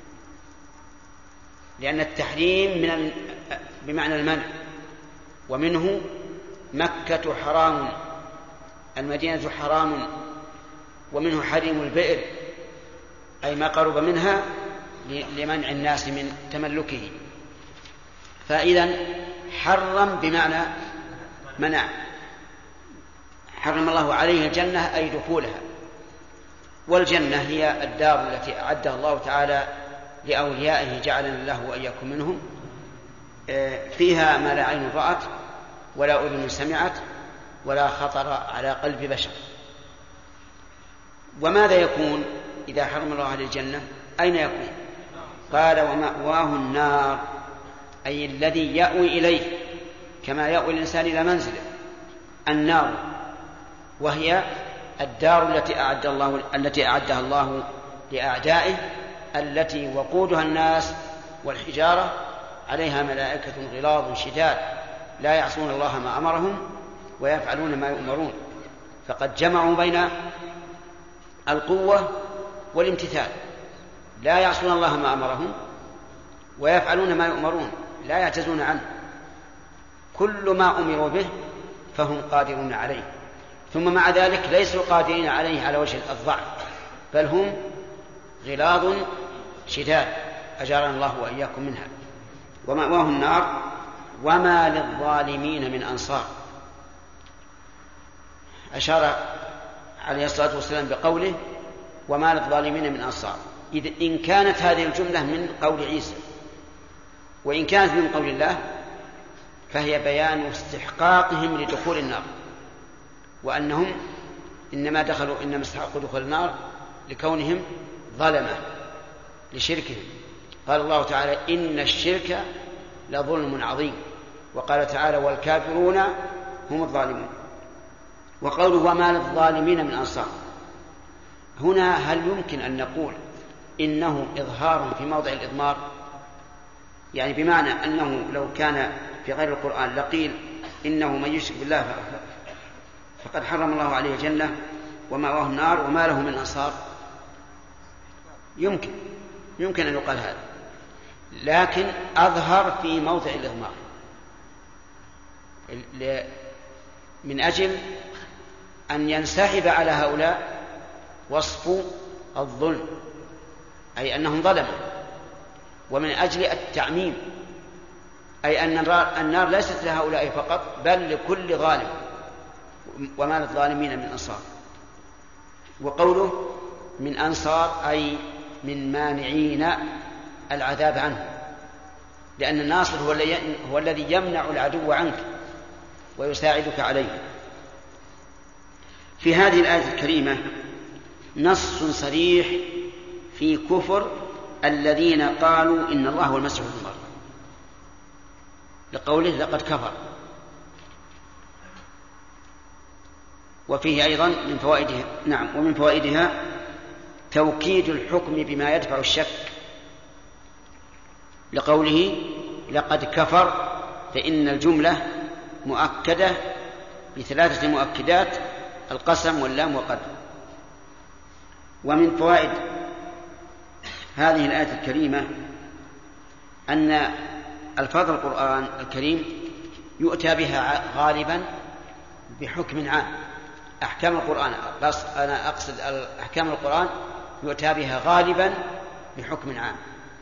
لأن التحريم بمعنى المنع، ومنه مكة حرام، المدينة حرام، ومنه حرم البئر أي ما قرب منها لمنع الناس من تملكه. فإذا حرم بمعنى منع، حرم الله عليه الجنة أي دخولها. والجنة هي الدار التي أعدها الله تعالى لأوليائه جعلنا الله وإياكم منهم، فيها ما لا عين رأت ولا أذن سمعت ولا خطر على قلب بشر. وماذا يكون إذا حرم الله عليه الجنة؟ أين يكون؟ قال ومأواه النار، أي الذي يأوي إليه كما يأوي الإنسان إلى منزله النار، وهي الدار التي أعدها الله لأعدائه، التي وقودها الناس والحجارة، عليها ملائكة غلاظ شداد لا يعصون الله ما أمرهم ويفعلون ما يؤمرون. فقد جمعوا بين القوة والامتثال، لا يعصون الله ما أمرهم ويفعلون ما يؤمرون، لا يعجزون عنه، كل ما أمروا به فهم قادرون عليه، ثم مع ذلك ليسوا قادرين عليه على وجه الضعف، بل هم غلاظ شداد أجارنا الله وإياكم منها. ومأواه النار وما للظالمين من أنصار. أشار عليه الصلاة والسلام بقوله وما للظالمين من أنصار، إن كانت هذه الجملة من قول عيسى، وإن كانت من قول الله فهي بيان استحقاقهم لدخول النار، وأنهم إنما استحقوا دخول النار لكونهم ظلمة لشركهم. قال الله تعالى إن الشرك لظلم عظيم، وقال تعالى والكافرون هم الظالمون. وقوله وما للظالمين من أنصار، هنا هل يمكن أن نقول إنه إظهار في موضع الإضمار؟ يعني بمعنى أنه لو كان في غير القرآن لقيل إنه من يشرك بالله فقد حرم الله عليه الجنة ومأواه النار وما له من أنصار. يمكن أن يقال هذا، لكن أظهر في موضع الإضمار من أجل أن ينسحب على هؤلاء وصف الظلم، أي أنهم ظلموا، ومن أجل التعميم، أي أن النار ليست لهؤلاء فقط بل لكل ظالم، وما للظالمين من أنصار. وقوله من أنصار أي من مانعين العذاب عنه، لأن الناصر هو الذي يمنع العدو عنك ويساعدك عليه. في هذه الآية الكريمة نص صريح في كفر الذين قالوا إن الله هو المسيح ابن مريم، لقوله لقد كفر. وفيه أيضا من فوائدها ومن فوائدها توكيد الحكم بما يدفع الشك، لقوله لقد كفر، فإن الجملة مؤكدة بثلاثة مؤكدات: القسم واللام وقد. ومن فوائد هذه الآية الكريمة أن ألفاظ القرآن الكريم يؤتى بها غالبا بحكم عام. أحكام القرآن، أنا أقصد أحكام القرآن يؤتى بها غالبا بحكم عام،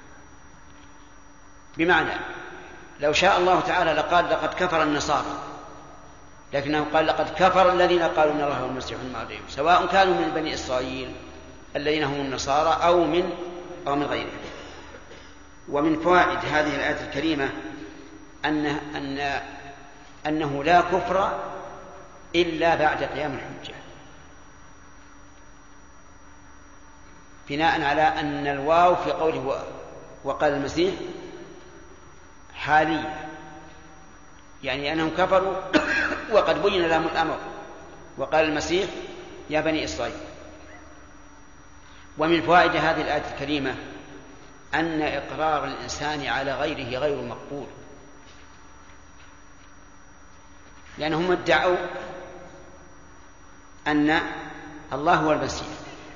بمعنى لو شاء الله تعالى لقال لقد كفر النصارى، لكنه قال لقد كفر الذين قالوا إن الله هو المسيح ابن مريم، سواء كانوا من بني إسرائيل الذين هم النصارى أو من غيرهم. ومن فوائد هذه الآية الكريمة أنه لا كفر إلا بعد قيام الحجة، بناء على أن الواو في قوله وقال المسيح حالية، يعني أنهم كفروا وقد بين لهم الأمر، وقال المسيح يا بني إسرائيل. ومن فوائد هذه الآية الكريمة أن إقرار الإنسان على غيره غير مقبول، لأنهم ادعوا أن الله هو المسيح.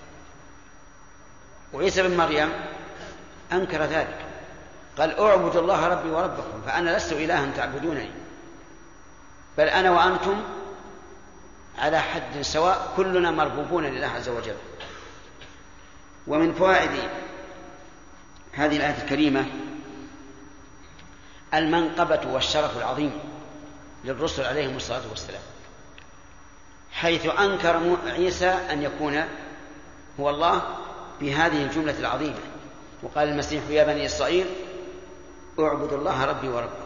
وعيسى بن مريم أنكر ذلك، قال أعبد الله ربي وربكم، فأنا لست إلها تعبدونني، بل أنا وأنتم على حد سواء، كلنا مربوبون لله عز وجل. ومن فوائد هذه الآية الكريمة المنقبة والشرف العظيم للرسل عليهم الصلاة والسلام، حيث أنكر عيسى أن يكون هو الله بهذه الجملة العظيمة، وقال المسيح يا بني إسرائيل اعبدوا الله ربي وربكم.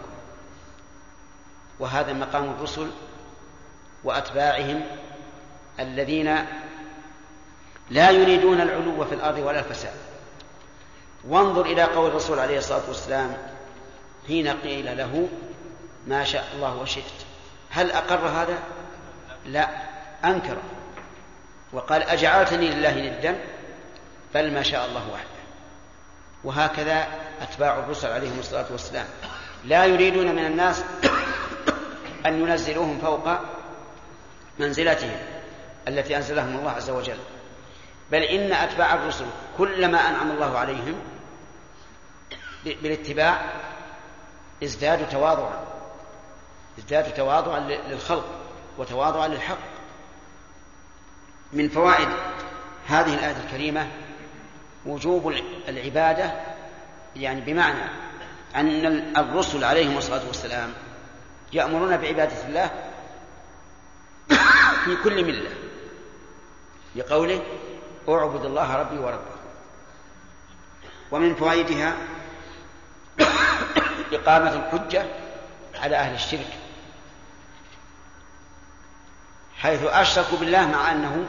وهذا مقام الرسل وأتباعهم الذين لا يريدون العلو في الأرض ولا الفساد. وانظر إلى قول الرسول عليه الصلاة والسلام حين قيل له ما شاء الله وشئت، هل أقر هذا؟ لا، أنكر وقال أجعلتني لله ندا، بل ما شاء الله وحده. وهكذا أتباع الرسل عليهم الصلاة والسلام لا يريدون من الناس أن ينزلوهم فوق منزلتهم التي أنزلهم الله عز وجل، بل إن أتباع الرسل كلما أنعم الله عليهم بالاتباع ازدادوا تواضعا للخلق وتواضعا للحق. من فوائد هذه الآية الكريمة وجوب العبادة، يعني بمعنى أن الرسل عليهم الصلاة والسلام يأمرون بعبادة الله في كل ملة، لقوله اعبد الله ربي وربكم. ومن فوائدها إقامة الحجة على أهل الشرك، حيث أشركوا بالله مع أنه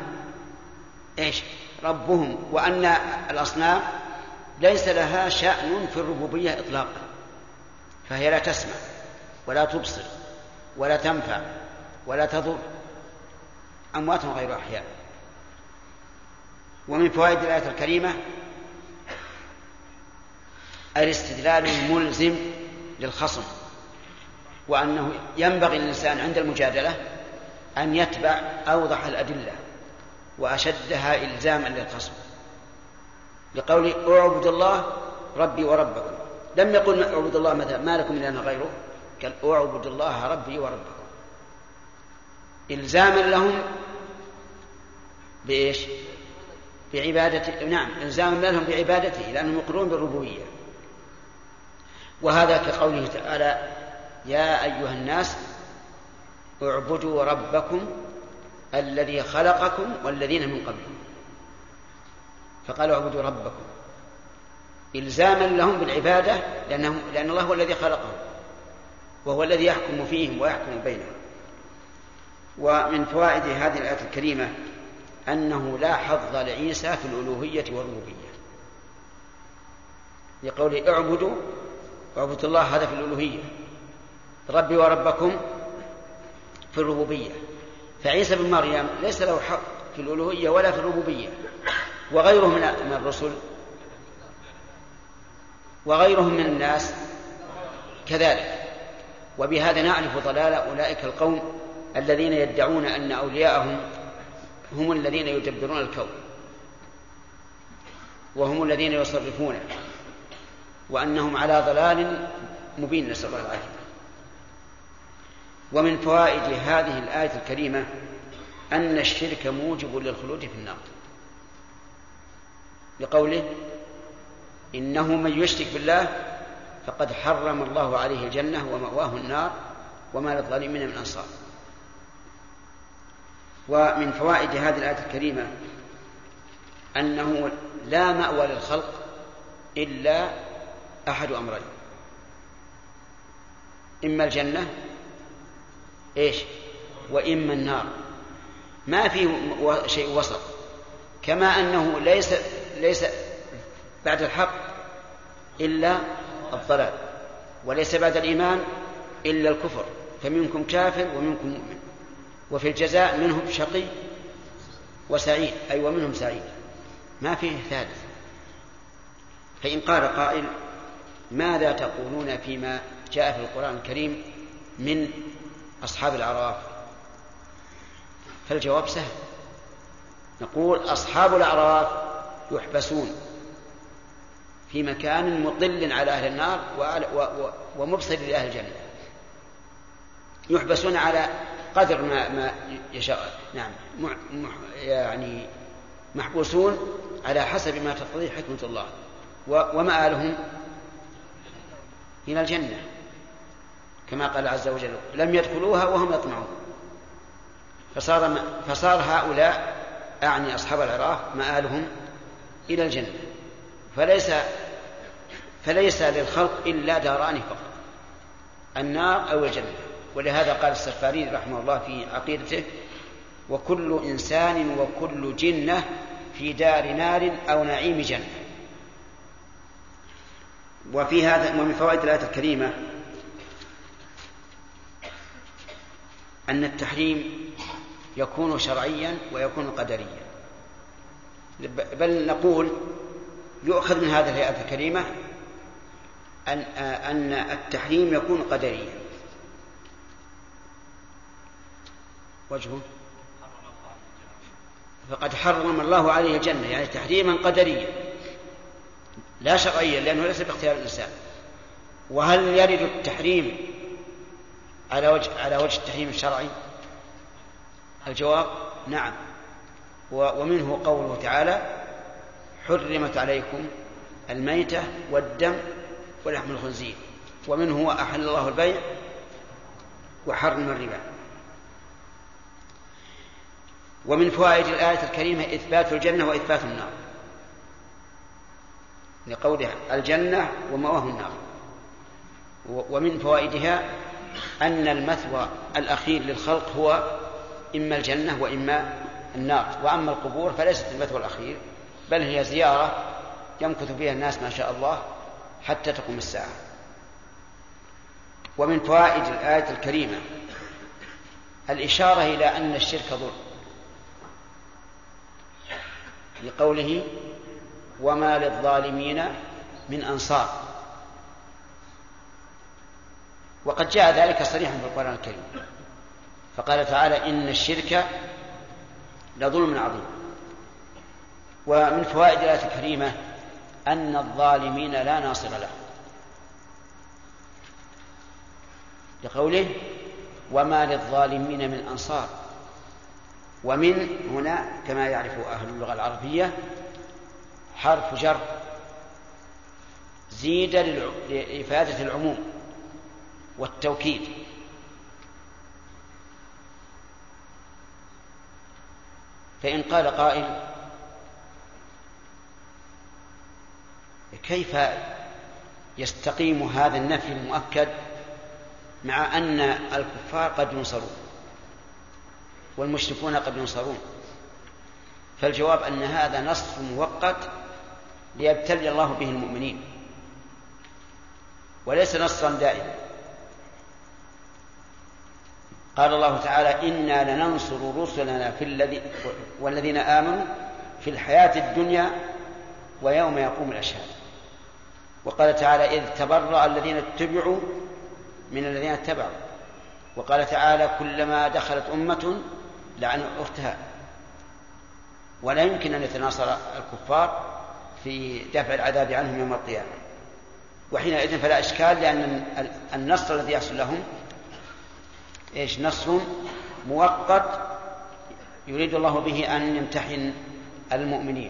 ربهم، وأن الأصنام ليس لها شأن في الربوبية إطلاقا، فهي لا تسمع ولا تبصر ولا تنفع ولا تضر، أموات غير أحياء. ومن فوائد الآية الكريمة الاستدلال الملزم للخصم، وأنه ينبغي للإنسان عند المجادلة أن يتبع أوضح الأدلة وأشدها إلزاما للخصم، لقول اعبد الله ربي وربكم، لم يقل اعبد الله مثلا ما لكم من إله غيره، قال اعبد الله ربي وربكم، إلزاما لهم بإيش؟ بعبادته. نعم، إلزاما لهم بعبادته لأنهم يقرون بالربوبية. وهذا كقوله تعالى يا أيها الناس اعبدوا ربكم الذي خلقكم والذين من قبلكم، فقالوا اعبدوا ربكم إلزاما لهم بالعبادة، لأن الله هو الذي خلقهم وهو الذي يحكم فيهم ويحكم بينهم. ومن فوائد هذه الآية الكريمة أنه لا حظ لعيسى في الألوهية والربوبية، لقول اعبدوا الله هذا في الألوهية، ربي وربكم في الربوبية. فعيسى بن مريم ليس له حق في الألوهية ولا في الربوبية، وغيره من الرسل وغيرهم من الناس كذلك. وبهذا نعرف ضلال أولئك القوم الذين يدعون أن أولياءهم هم الذين يدبرون الكون وهم الذين يصرفونه، وأنهم على ضلال مبين، نسأل الله العافية. ومن فوائد هذه الآية الكريمة أن الشرك موجب للخلود في النار، لقوله إنه من يشرك بالله فقد حرم الله عليه الجنة ومأواه النار وما للظالمين من أنصار. ومن فوائد هذه الآية الكريمة أنه لا مأوى للخلق إلا أحد أمرين، إما الجنة وإما النار، ما فيه شيء وسط. كما أنه ليس بعد الحق إلا الضلال، وليس بعد الإيمان إلا الكفر، فمنكم كافر ومنكم مؤمن، وفي الجزاء منهم شقي وسعيد، أي ومنهم سعيد، ما فيه ثالث. فإن قال قائل ماذا تقولون فيما جاء في القرآن الكريم من أصحاب الأعراف؟ فالجواب سهل، نقول أصحاب الأعراف يحبسون في مكان مطل على أهل النار ومبصر لأهل الجنة، يحبسون على قدر ما يشاء، نعم، يعني محبوسون على حسب ما تقتضيه حكمة الله، ومآلهم إلى الجنة كما قال عز وجل لم يدخلوها وهم يطمعون. فصار هؤلاء أعني أصحاب الأعراف مآلهم إلى الجنة، فليس للخلق إلا داران فقط، النار أو الجنة. ولهذا قال السفاري رحمه الله في عقيدته: وكل إنسان وكل جنة في دار نار أو نعيم جنة. وفي هذا ومن فوائد الآية الكريمة أن التحريم يكون شرعيا ويكون قدريا، بل نقول يؤخذ من هذه الآية الكريمة أن التحريم يكون قدريا. وجهه فقد حرم الله عليه الجنة، يعني تحريما قدريا لا شرعيا، لأنه ليس باختيار الإنسان. وهل يرد التحريم على وجه التحريم الشرعي؟ الجواب نعم، ومنه قوله تعالى: حرمت عليكم الميتة والدم ولحم الخنزير، ومنه وأحل الله البيع وحرم الربا. ومن فوائد الآية الكريمة إثبات الجنة وإثبات النار، لقولها الجنة ومأواه النار. ومن فوائدها أن المثوى الأخير للخلق هو إما الجنة وإما النار، وأما القبور فليست المثوى الأخير، بل هي زيارة يمكث فيها الناس ما شاء الله حتى تقوم الساعة. ومن فوائد الآية الكريمة الإشارة إلى أن الشرك ظلم، لقوله: وما للظالمين من أنصار. وقد جاء ذلك صريحا في القرآن الكريم، فقال تعالى: إن الشرك لظلم عظيم. ومن فوائد الآية الكريمة أن الظالمين لا ناصر له، لقوله: وما للظالمين من أنصار. ومن هنا كما يعرف أهل اللغة العربية حرف جر زيد لإفادة العموم والتوكيد. فإن قال قائل: كيف يستقيم هذا النفي المؤكد مع أن الكفار قد ينصرون والمشركون قد ينصرون؟ فالجواب أن هذا نص مؤقت ليبتلي الله به المؤمنين، وليس نصا دائما. قال الله تعالى: إنا لننصر رسلنا والذين آمنوا في الحياة الدنيا ويوم يقوم الأشهاد. وقال تعالى: إذ تبرأ الذين اتبعوا من الذين اتبعوا. وقال تعالى: كلما دخلت أمة لعنت أختها. ولا يمكن أن يتناصر الكفار في دفع العذاب عنهم يوم القيامة. وحينئذ فلا إشكال، لأن النصر الذي يحصل لهم نصر مؤقت يريد الله به أن يمتحن المؤمنين.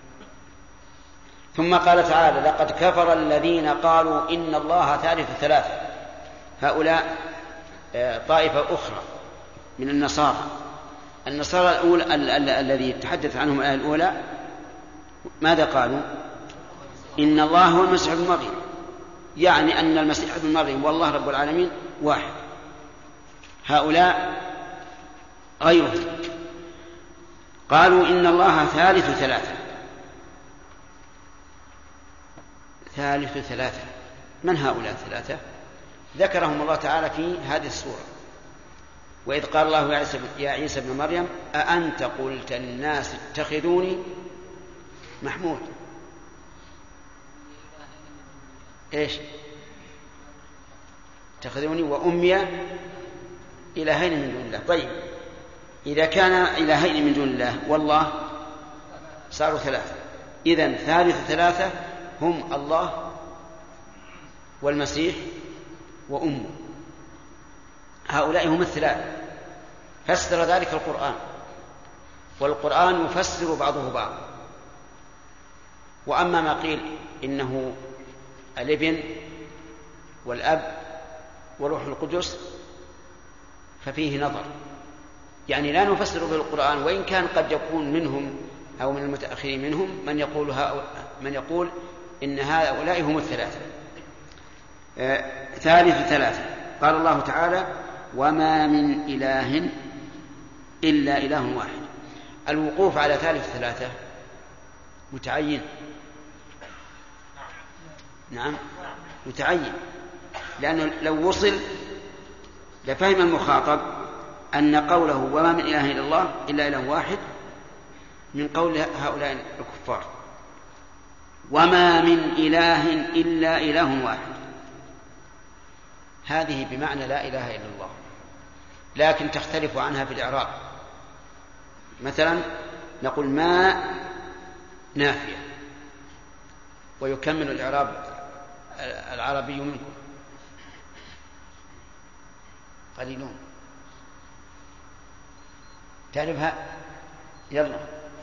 ثم قال تعالى: لقد كفر الذين قالوا إن الله ثالث ثلاثة. هؤلاء طائفة أخرى من النصارى. النصارى الأولى الذي تحدث عنهم الآية الأولى ماذا قالوا؟ إن الله هو المسيح ابن مريم، يعني أن المسيح ابن مريم والله رب العالمين واحد. هؤلاء غيرهم قالوا إن الله ثالث ثلاثة. ثالث ثلاثة، من هؤلاء الثلاثة؟ ذكرهم الله تعالى في هذه السورة: وإذ قال الله يا عيسى ابن مريم أأنت قلت للناس اتخذوني محمود اتخذوني وأمي إلهين من دون الله. طيب إذا كان إلهين من دون الله والله صاروا ثلاثة، إذن ثالث ثلاثة هم الله والمسيح وأمه، هؤلاء هم الثلاثة. فسر ذلك القرآن، والقرآن يفسر بعضه بعض. وأما ما قيل إنه الابن والأب وروح القدس ففيه نظر، يعني لا نفسر بالقرآن، وإن كان قد يكون منهم أو من المتأخرين منهم من يقول إن هؤلاء هم الثلاثة. ثالث ثلاثة. قال الله تعالى: وما من إله إلا إله واحد. الوقوف على ثالث ثلاثة متعين. نعم متعين، لأنه لو وصل لفهم المخاطب أن قوله وما من إله إلا الله إلا إله واحد من قول هؤلاء الكفار، وما من إله إلا إله واحد، هذه بمعنى لا إله إلا الله، لكن تختلف عنها في الإعراب. مثلا نقول ما نافية، ويكمل الإعراب العربي منكم قليلون. تعرفها؟ يلا.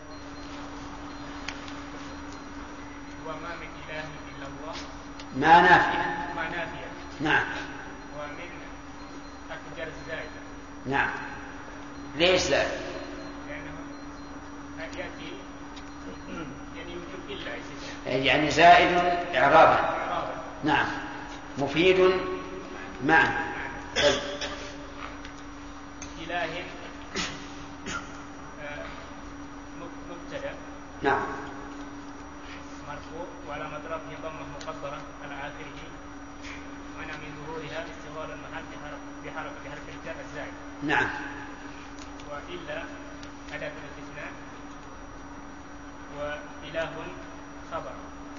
وما من إله إلا الله. ما نافية. ما نافية. نعم. ومن أكجر زائد. نعم. ليش زائد؟ لأنه يأتي يعني يمكن إلا يعني زائد إعرابا. نعم. مفيد معنى. إله مبتدأ. نعم. مرفوع وعلى رفعه ضمه مقدرة على آخره، منع من ظهورها استغلال المحل بحركة الجر الزائد. نعم. وإلا أداة الاستثناء، وإله خبر.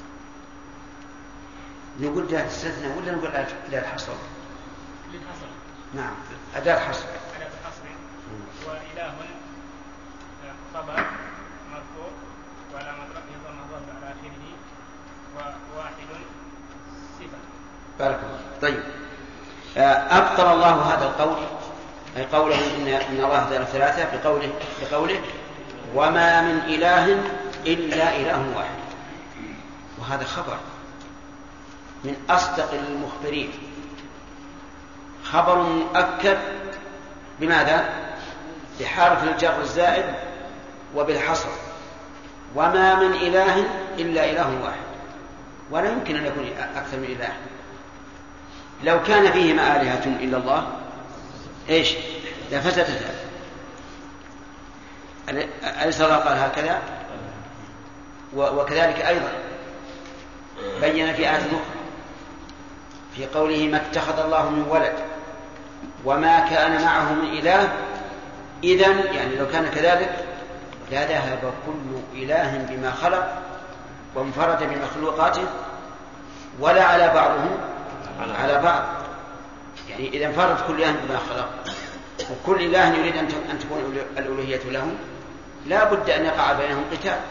نقول أداة الاستثناء ولا نقول أداة الحصر؟ للحصر. نعم أداة الحصر. أداة الحصر. وإله خبر مرفوع وعلى رفعه ضمه ظاهر على آخره، وواحد صفة. بارك الله. طيب أبطل الله هذا القول، أي قوله إن الله ثلاثة، بقوله وما من إله إلا إله واحد، وهذا خبر من أصدق المخبرين، خبر مؤكد بماذا؟ بحرف الجر الزائد وبالحصر. وما من إله إلا إله واحد، ولا يمكن أن يكون أكثر من إله. لو كان فيهما آلهة إلا الله إيش لفسدتا. أليس الله قال هكذا؟ وكذلك أيضا بين في آية أخرى في قوله ما اتخذ الله من ولد وما كان معه من إله، إذن يعني لو كان كذلك لذهب كل إله بما خلق وانفرد بمخلوقاته، ولا على بعضهم على بعض. يعني إذا انفرد كل إله بما خلق وكل إله يريد أن تكون الألوهية له، لا بد أن يقع بينهم قتال.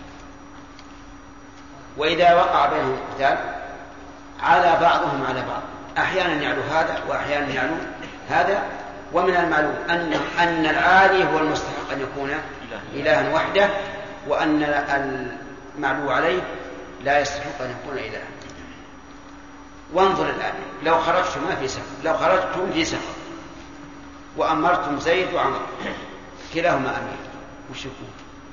وإذا وقع بينهم قتال على بعضهم على بعض، أحيانا يعلو هذا وأحيانا يعلو هذا. ومن المعلوم أن العالي هو المستحق أن يكون إلها وحده، وأن المعلو عليه لا يستحق أن يكون إلها. وانظر الآن، لو خرجتم في سفر وأمرتم زيد وعمر كلاهما أمير، وش يكون؟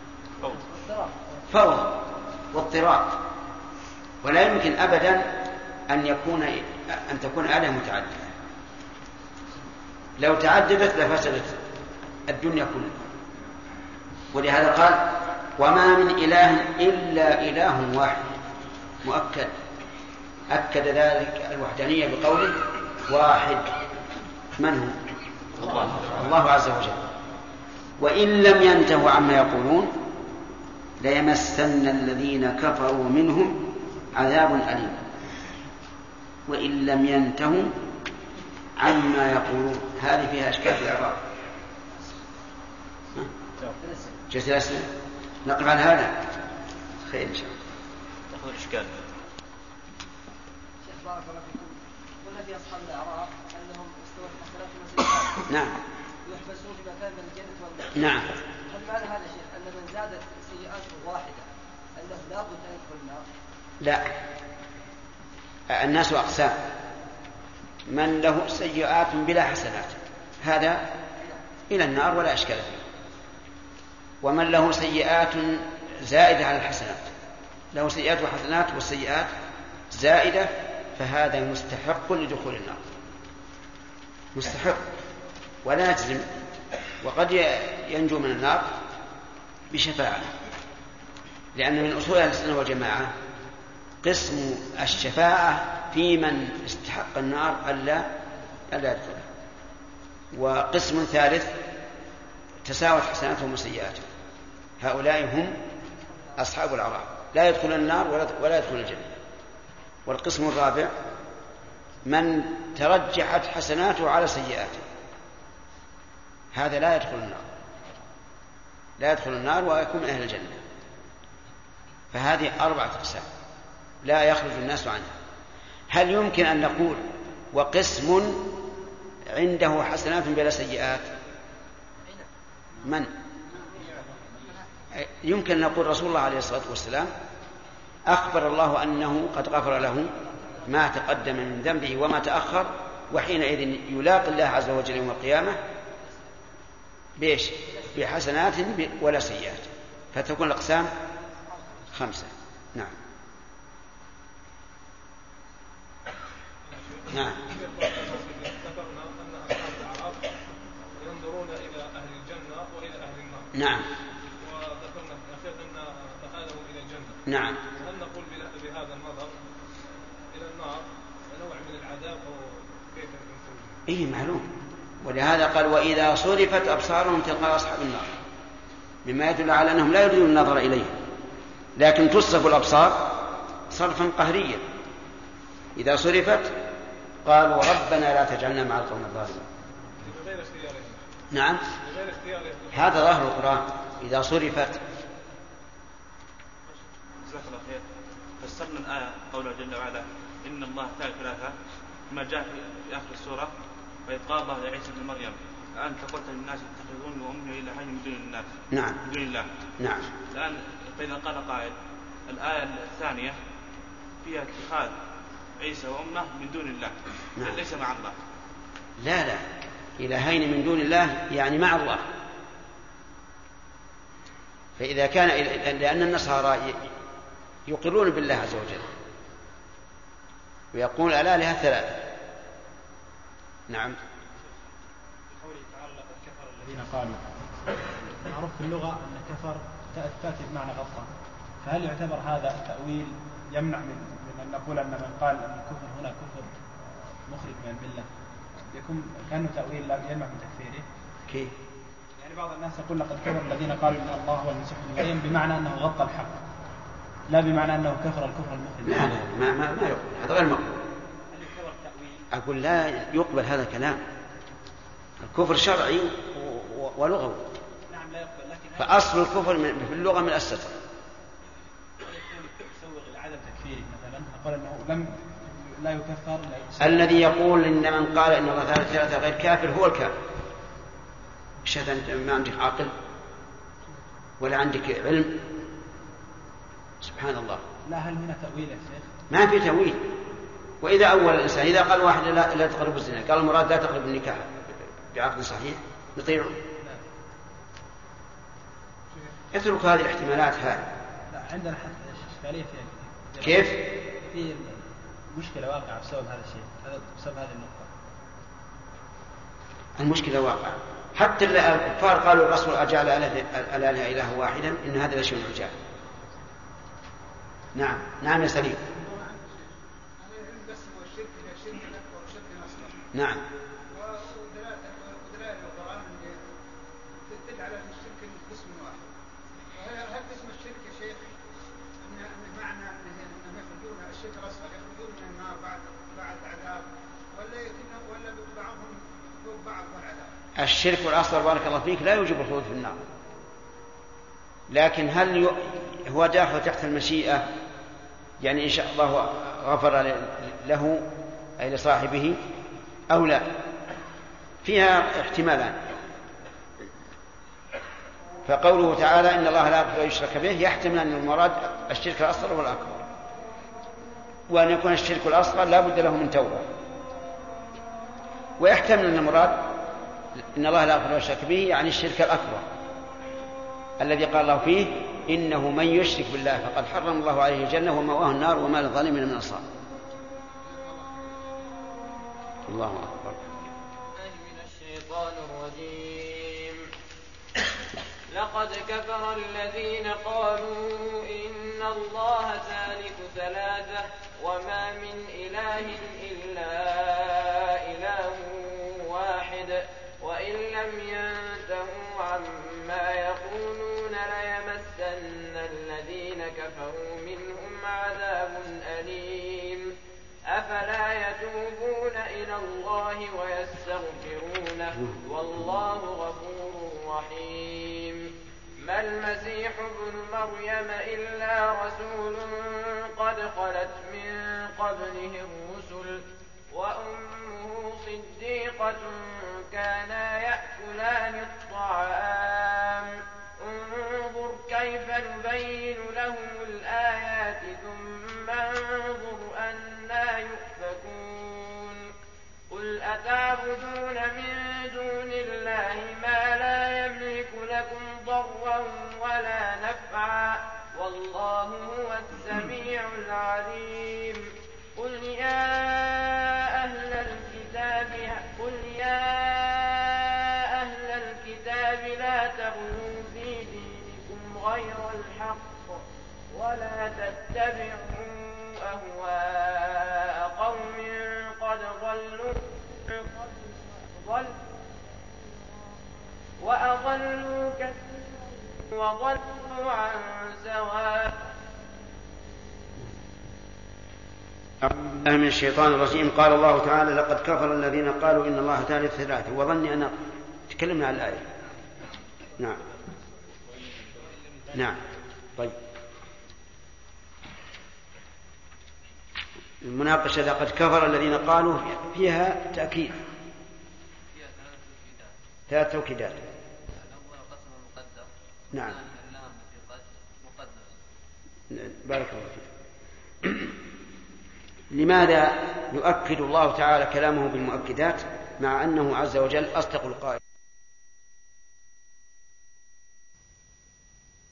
فوضى واضطراب، ولا يمكن أبدا أن تكون آلهة متعددة. لو تعددت لفسدت الدنيا كلها. ولهذا قال وما من إله إلا إله واحد، مؤكد. أكد ذلك الوحدانية بقوله واحد. من هو؟ الله عز وجل. وإن لم ينتهوا عما يقولون ليمسن الذين كفروا منهم عذاب أليم. وإن لم ينتهوا عما يقولون. هذه فيها أشكال في الإعراب. جزء الأسئلة نقف عن هذا خير إن شاء الله. تأخذ الإشكال. شيخ بارك الله فيكم، قلنا في أصحاب الأعراف أنهم استوت حسناتهم وسيئاتهم. نعم. يحبسون في مكان من الجنة والنار. نعم. هل معنى هذا شيخ أن من زادت سيئاته واحدة أنه لا بد أن يدخل النار؟ لا، الناس أقسام. من له سيئات بلا حسنات هذا إلى النار ولا أشكال فيه، ومن له سيئات زائدة على الحسنات، له سيئات وحسنات والسيئات زائدة، فهذا مستحق لدخول النار، مستحق ولا يجزم، وقد ينجو من النار بشفاعة، لأن من أصول أهل السنة والجماعة قسم الشفاعة في من استحق النار ألا يدخلها، وقسم ثالث تساوت حسناتهم وسيئاتهم، هؤلاء هم أصحاب الأعراف لا يدخل النار ولا يدخل الجنة. والقسم الرابع من ترجحت حسناته على سيئاته، هذا لا يدخل النار ويكون من أهل الجنة. فهذه 4 أقسام لا يخرج الناس عنها. هل يمكن أن نقول وقسم عنده حسنات بلا سيئات؟ من يمكن نقول رسول الله عليه الصلاة والسلام أخبر الله أنه قد غفر له ما تقدم من ذنبه وما تأخر، وحينئذ يلاقي الله عز وجل يوم القيامة بإيش؟ بحسنات ولا سيئات، فتكون الأقسام 5. نعم. نعم. ذكرنا أن أصحاب الأعراف ينظرون إلى أهل الجنة وإلى أهل النار. نعم. وذكرنا في الأخير أن مآلهم إلى الجنة. نعم. هل نقول بهذا النظر إلى النار نوع من العذاب أو كيف يمكن؟ إيه معلوم، ولهذا قال وإذا صرفت أبصارهم تلقاء أصحاب النار، مما يدل على أنهم لا يريدون النظر إليه، لكن تصرف الأبصار صرفا قهريا. إذا صرفت قالوا ربنا لا تجعلنا مع القوم الظالمين. نعم، هذا ظاهر القرآن. إذا صرفت. جزاك الله خير. فسرنا الآية قوله جل وعلا إن الله ثالث، ما جاء في آخر السورة وإذ قال الله لعيسى ابن مريم أنت قلت للناس اتخذوني وأمي إلهين من دون الناس. نعم. من دون الله. نعم. الآن فإذا قال قائل الآية الثانية فيها اتخاذ عيسى وأمه من دون الله. نعم. ليس مع الله. لا إلهين من دون الله يعني مع الله. فإذا كان لأن النصارى يقرون بالله عز وجل ويقول الآلهة 3. نعم. قوله تعالى لقد كفر الذين قالوا، معروف في اللغة أن كفر تأتي بمعنى غطى، فهل يعتبر هذا التأويل يمنع من أن نقول أن من قال أن الكفر هنا كفر مخرج من الملة يكون كأنه تأويل لا يمنع من تكفيره؟ كيف؟ يعني بعض الناس يقول لقد كفر الذين قالوا إن الله هو المسيح ابن مريم بمعنى أنه غطى الحق، لا بمعنى أنه كفر الكفر المخرج. لا ما يقبل، هذا غير مقبول. أقول لا يقبل هذا الكلام. الكفر شرعي ولغوي. نعم لا يقبل، لكن فأصل الكفر في اللغة من الستر. يسوغ عدم تكفيره مثلا، أقول أنه لا يكفر الذي يقول إن من قال إن الله ثالث غير كافر هو الكافر. مش هذا أنت ما عندك عقل ولا عندك علم؟ سبحان الله. لا، هل هنا تأويل يا شيخ؟ ما في تأويل. وإذا أول الإنسان إذا قال واحد لا تقرب الزنا، قال المراد لا تقرب النكاح بعقد صحيح، نطيعه. اترك هذه الاحتمالات. هذه لا، عندنا حتى إشكالية فيها. كيف؟ في مشكلة واقعة بسبب هذا الشيء، بسبب هذه النقطة. المشكلة واقعة. حتى الكفار قالوا الرسول أجعل الآلهة إله واحدا إن هذا لشيء عجاب. نعم. نعم يا سليم. نعم. ودلائل القرآن تدل على أن الشرك قسم واحد. هل قسم الشرك يا شيخ أن معنى أنهم يخرجون الشرك الأصغر يخرجون من النار بعد عذاب، ولا بعضهم الشرك الأصغر بارك الله فيك لا يوجب الخلود في النار، لكن هل هو داخل تحت المشيئة؟ يعني إن شاء الله غفر له أي لصاحبه أو لا، فيها احتمالان. فقوله تعالى إن الله لا يغفر أن يشرك به يحتمل أن المراد الشرك الأصغر والأكبر، وأن يكون الشرك الأصغر لا بد له من توبة، ويحتمل أن المراد إن الله لا يغفر أن يشرك به يعني الشرك الأكبر الذي قال الله فيه إنه من يشرك بالله فقد حرم الله عليه الجنة ومأواه النار وما للظالمين من أنصار. الله أكبر. من الشيطان الرجيم. لقد كفر الذين قالوا إن الله ثالث ثلاثة وما من إله إلا إله واحد وإن لم ينتهوا عما يقولون ليمسن الذين كفروا منهم عذاب أليم. أفلا يتوبون إلى الله ويستغفرونه والله غفور رحيم. ما المسيح ابن مريم إلا رسول قد خلت من قبله الرسل وأمه صديقة كانا يأكلان الطعام انظر كيف نبين لهم الآيات ثم انظر أنا يؤفكون. قل أتعبدون من دون الله ما لا يملك لكم ضرا ولا نفعا والله هو السميع العليم. قل يا أهل الكتاب لا تغلوا في دينكم غير الحق ولا تتبعوا أهواء قوم قد ضلوا وأضلوا كثيرا وضلوا عن سواء. من الشيطان الرجيم. قال الله تعالى لقد كفر الذين قالوا إن الله ثالث ثلاثة، وظني أن تكلمنا عن الآية. نعم طيب. المناقشة لقد كفر الذين قالوا فيها تأكيد، ثلاث توكيدات. نعم بارك الله فيك. لماذا يؤكد الله تعالى كلامه بالمؤكدات مع أنه عز وجل أصدق القائل؟